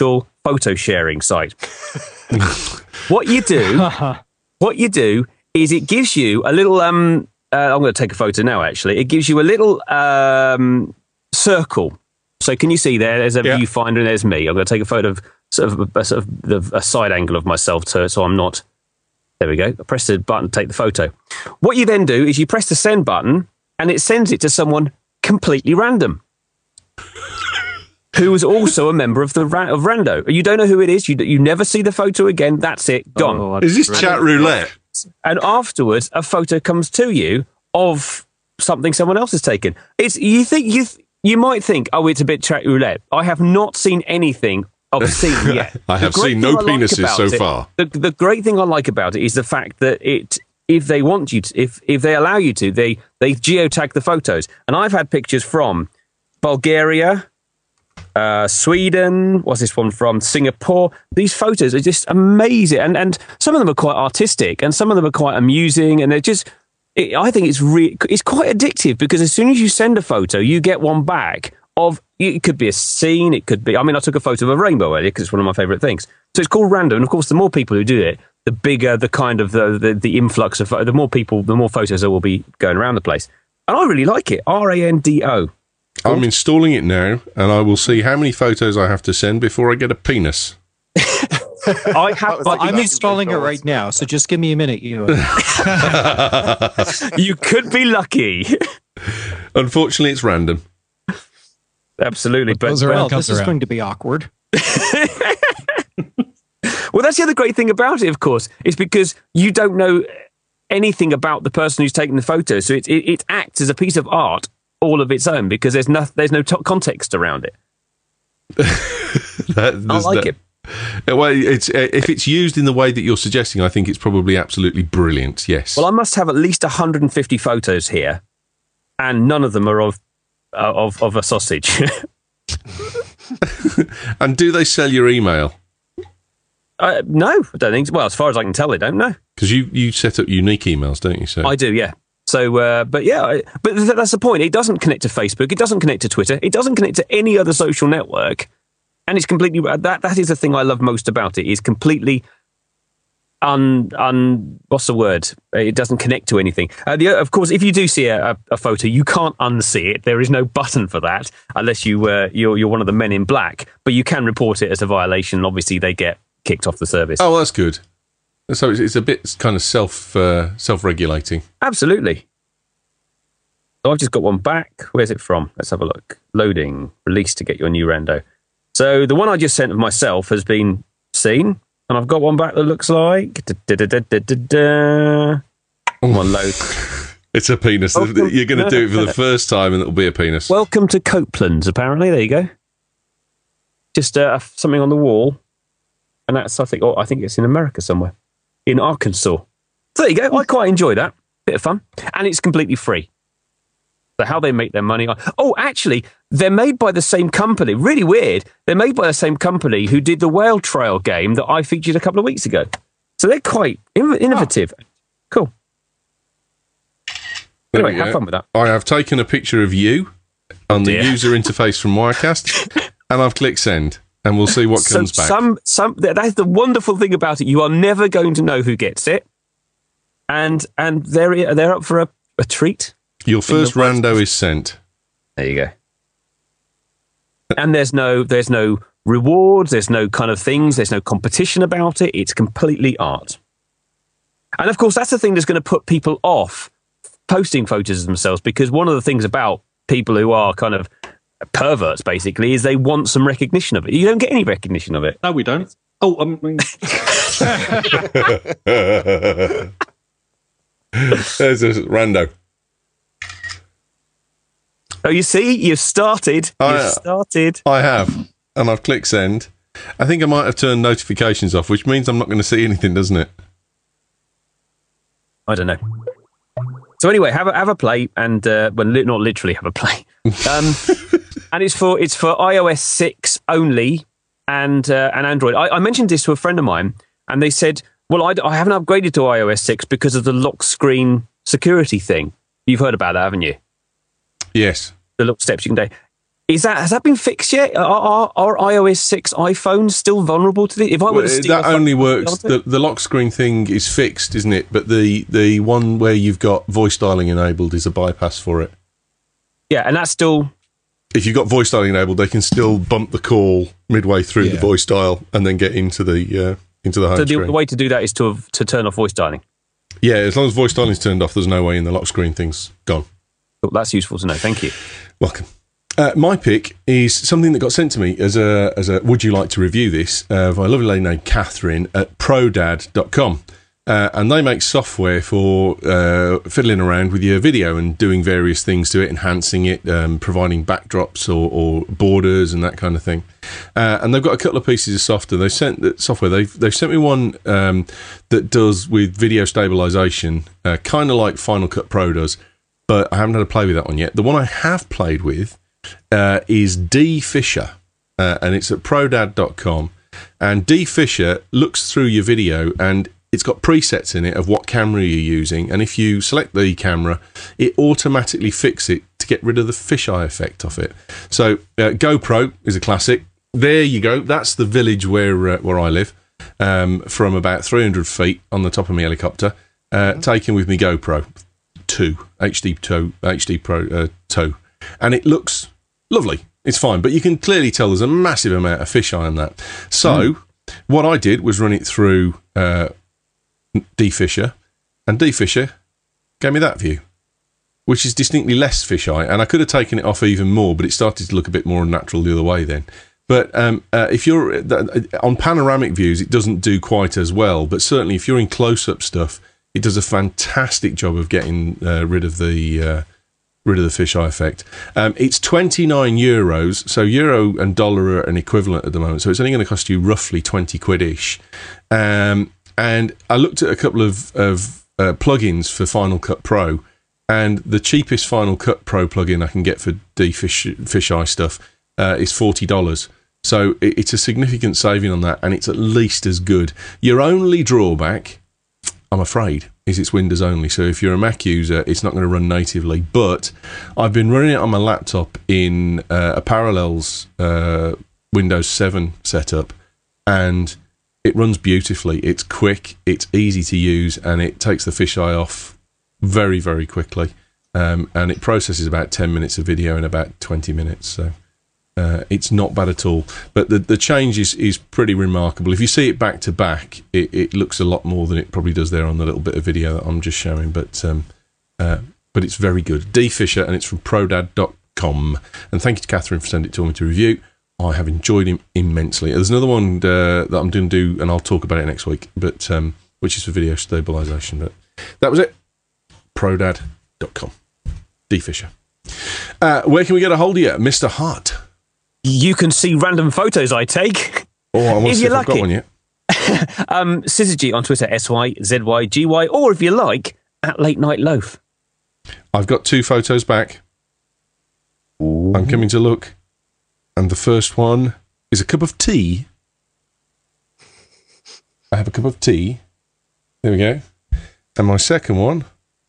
photo sharing site. What you do is it gives you a little. I'm going to take a photo now. Actually, it gives you a little circle. So can you see there? There's a viewfinder and there's me. I'm going to take a photo of a side angle of myself, so I'm not. There we go. I press the button to take the photo. What you then do is you press the send button, and it sends it to someone completely random, who is also a member of Rando. You don't know who it is. You never see the photo again. That's it. Gone. Is this chat roulette? And afterwards, a photo comes to you of something someone else has taken. You might think, oh, it's a bit chat roulette. I have not seen anything obscene yet. I have seen no penises so far. The great thing I like about it is the fact that if they want you to, if they allow you to, they geotag the photos. And I've had pictures from Bulgaria, Sweden, what's this one from? Singapore. These photos are just amazing. And some of them are quite artistic and some of them are quite amusing. And they're just, I think it's quite addictive because as soon as you send a photo, you get one back of, it could be a scene. It could be, I took a photo of a rainbow earlier because it's one of my favorite things. So it's called Rando. And of course, the more people who do it, the bigger the kind of the influx of, the more people, the more photos there will be going around the place. And I really like it. Rando. I'm installing it now, and I will see how many photos I have to send before I get a penis. I'm installing it right now, so just give me a minute. You could be lucky. Unfortunately, it's random. Absolutely, but this is going to be awkward. Well, that's the other great thing about it, of course, is because you don't know anything about the person who's taking the photo, so it acts as a piece of art all of its own because there's no context around it. I like it. Well, if it's used in the way that you're suggesting, I think it's probably absolutely brilliant. Yes. Well, I must have at least 150 photos here, and none of them are of a sausage. And do they sell your email? No, I don't think so. Well, as far as I can tell, they don't know. Because you set up unique emails, don't you? So I do, yeah. So, but that's the point. It doesn't connect to Facebook. It doesn't connect to Twitter. It doesn't connect to any other social network. And it's completely, that is the thing I love most about it, is completely what's the word? It doesn't connect to anything. Of course, if you do see a photo, you can't unsee it. There is no button for that unless you're one of the men in black. But you can report it as a violation. Obviously, they get kicked off the service. Oh, well, that's good. So it's a bit kind of self-regulating. Absolutely. So I've just got one back. Where's it from? Let's have a look. Loading. Release to get your new rando. So the one I just sent of myself has been seen, and I've got one back that looks like... One load. It's a penis. Welcome. You're going to do it for the first time, and it'll be a penis. Welcome to Copeland's, apparently. There you go. Just something on the wall. And that's, I think it's in America somewhere. In Arkansas. So there you go. I quite enjoy that. Bit of fun. And it's completely free. So how they make their money. Oh, actually, they're made by the same company. Really weird. They're made by the same company who did the Whale Trail game that I featured a couple of weeks ago. So they're quite innovative. Oh. Cool. Anyway, have fun with that. I have taken a picture of you on the user interface from Wirecast, and I've clicked send. And we'll see what comes back. That's the wonderful thing about it. You are never going to know who gets it, and they're up for a treat. Your first rando is sent. There you go. And there's no rewards. There's no kind of things. There's no competition about it. It's completely art. And of course, that's the thing that's going to put people off posting photos of themselves, because one of the things about people who are kind of perverts, basically, is they want some recognition of it. You don't get any recognition of it. No, we don't. Oh, There's a rando. Oh, you see? You've started. Started. I have. And I've clicked send. I think I might have turned notifications off, which means I'm not going to see anything, doesn't it? I don't know. So anyway, have a play, and not literally have a play. And it's for iOS 6 only and Android. I mentioned this to a friend of mine, and they said, well, I haven't upgraded to iOS 6 because of the lock screen security thing. You've heard about that, haven't you? Yes. The little steps you can take. Has that been fixed yet? Are iOS 6 iPhones still vulnerable to the? If I were to steal that only works. The lock screen thing is fixed, isn't it? But the one where you've got voice dialing enabled is a bypass for it. Yeah, and that's still. If you've got voice dialing enabled, they can still bump the call midway through the voice dial and then get into the home screen. So the way to do that is to turn off voice dialing. Yeah, as long as voice dialing is turned off, there's no way in the lock screen thing's gone. Well, that's useful to know. Thank you. Welcome. My pick is something that got sent to me as a would you like to review this by a lovely lady named Catherine at prodad.com. And they make software for fiddling around with your video and doing various things to it, enhancing it, providing backdrops or borders and that kind of thing. And they've got a couple of pieces of software. They've sent me one that does with video stabilization, kind of like Final Cut Pro does, but I haven't had a play with that one yet. The one I have played with is D Fisher, and it's at prodad.com. And D Fisher looks through your video, and it's got presets in it of what camera you're using, and if you select the camera, it automatically fixes it to get rid of the fisheye effect of it. So GoPro is a classic. There you go. That's the village where I live, from about 300 feet on the top of my helicopter, taken with my GoPro 2 HD Pro 2, and it looks lovely. It's fine, but you can clearly tell there's a massive amount of fisheye on that. So what I did was run it through D Fisher, and D Fisher gave me that view, which is distinctly less fisheye, and I could have taken it off even more, but it started to look a bit more unnatural the other way then. But if you're on panoramic views, it doesn't do quite as well, but certainly if you're in close-up stuff, it does a fantastic job of getting rid of the fisheye effect. It's €29, so euro and dollar are an equivalent at the moment, so it's only going to cost you roughly 20 quid-ish. And I looked at a couple of plugins for Final Cut Pro, and the cheapest Final Cut Pro plugin I can get for fisheye stuff is $40. So it's a significant saving on that, and it's at least as good. Your only drawback, I'm afraid, is it's Windows only. So if you're a Mac user, it's not going to run natively. But I've been running it on my laptop in a Parallels Windows 7 setup, and it runs beautifully. It's quick, it's easy to use, and it takes the fisheye off very, very quickly. And it processes about 10 minutes of video in about 20 minutes. So it's not bad at all. But the change is pretty remarkable. If you see it back to back, it looks a lot more than it probably does there on the little bit of video that I'm just showing. But it's very good. D Fisher, and it's from prodad.com. And thank you to Catherine for sending it to me to review. I have enjoyed him immensely. There's another one that I'm going to do, and I'll talk about it next week, but which is for video stabilization. But that was it. Prodad.com. D Fisher. Where can we get a hold of you, Mr. Hart? You can see random photos I take. Oh, I want to see if I've got one yet. Syzygy on Twitter, SYZYGY, or if you like, at Late Night Loaf. I've got 2 photos back. Ooh. I'm coming to look. And the first one is a cup of tea. I have a cup of tea. There we go. And my second one.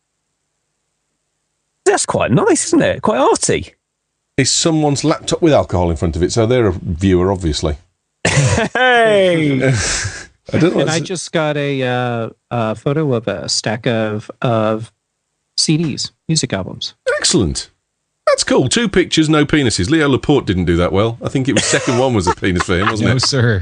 That's quite nice, isn't it? Quite arty. Is someone's laptop with alcohol in front of it, so they're a viewer, obviously. Hey! I just got a photo of a stack of CDs, music albums. Excellent. That's cool. 2 pictures, no penises. Leo Laporte didn't do that well. I think it was second one was a penis for him, wasn't it? No, sir.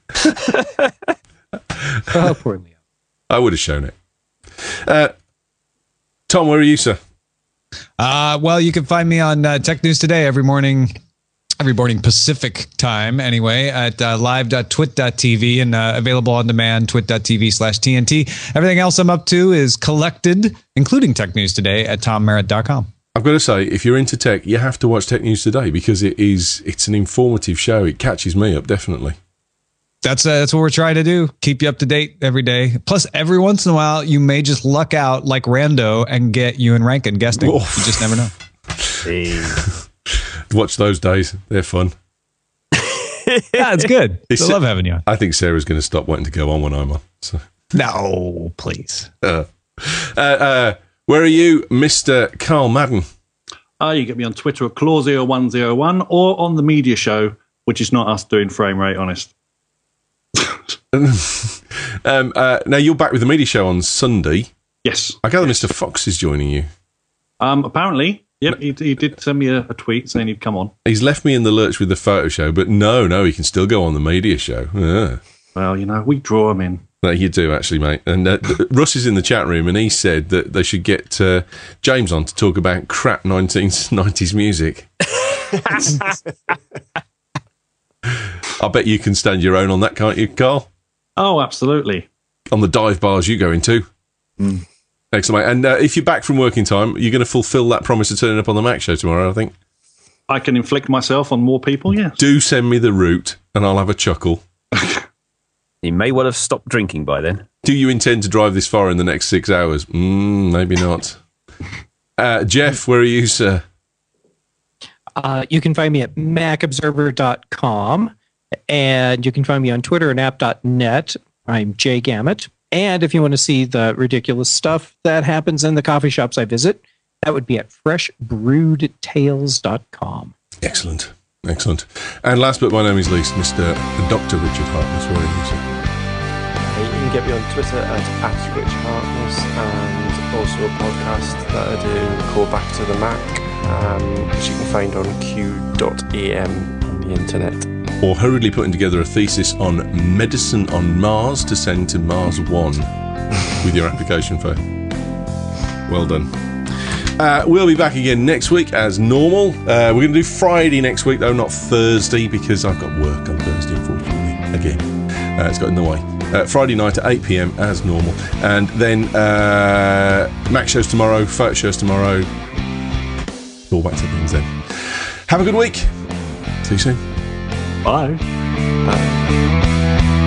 Oh, poor Leo. I would have shown it. Tom, where are you, sir? Well, you can find me on Tech News Today every morning Pacific time, anyway, at live.twit.tv and available on demand, twit.tv/TNT. Everything else I'm up to is collected, including Tech News Today, at tommerritt.com. I've got to say, if you're into tech, you have to watch Tech News Today because it's an informative show. It catches me up, definitely. That's what we're trying to do. Keep you up to date every day. Plus, every once in a while, you may just luck out like Rando and get Ewan Rankin guesting. Oof. You just never know. Watch those days. They're fun. Yeah, it's good. I love having you on. I think Sarah's going to stop wanting to go on when I'm on. So. No, please. Where are you, Mr. Carl Madden? You get me on Twitter at Claw0101 or on the media show, which is not us doing Frame Rate Honest. Now, you're back with the media show on Sunday. Yes. I gather Mr. Fox is joining you. Apparently. Yep, he did send me a tweet saying he'd come on. He's left me in the lurch with the photo show, but no, he can still go on the media show. Yeah. Well, we draw him in. No, you do, actually, mate. And Russ is in the chat room, and he said that they should get James on to talk about crap 1990s music. I bet you can stand your own on that, can't you, Carl? Oh, absolutely. On the dive bars you go into. Mm. Excellent, mate. And if you're back from working time, you're going to fulfil that promise of turning up on the Mac show tomorrow, I think. I can inflict myself on more people, yes. Do send me the route, and I'll have a chuckle. You may well have stopped drinking by then. Do you intend to drive this far in the next 6 hours? Maybe not. Jeff, where are you, sir? You can find me at macobserver.com, and you can find me on Twitter and app.net. I'm Jay Gamet. And if you want to see the ridiculous stuff that happens in the coffee shops I visit, that would be at freshbrewedtales.com. Excellent. And last but by no means least, Mr. Dr. Richard Harkness, where are you, sir? You can get me on Twitter at Rich Harkness, and also a podcast that I do called Back to the Mac, which you can find on q.am on the internet. Or hurriedly putting together a thesis on medicine on Mars to send to Mars One with your application file. Well done. We'll be back again next week as normal. We're going to do Friday next week, though, not Thursday, because I've got work on Thursday, unfortunately. Again, it's got in the way. Friday night at 8 p.m. as normal. And then Mac shows tomorrow, photo shows tomorrow. All back to things then. Have a good week. See you soon. Bye. Bye.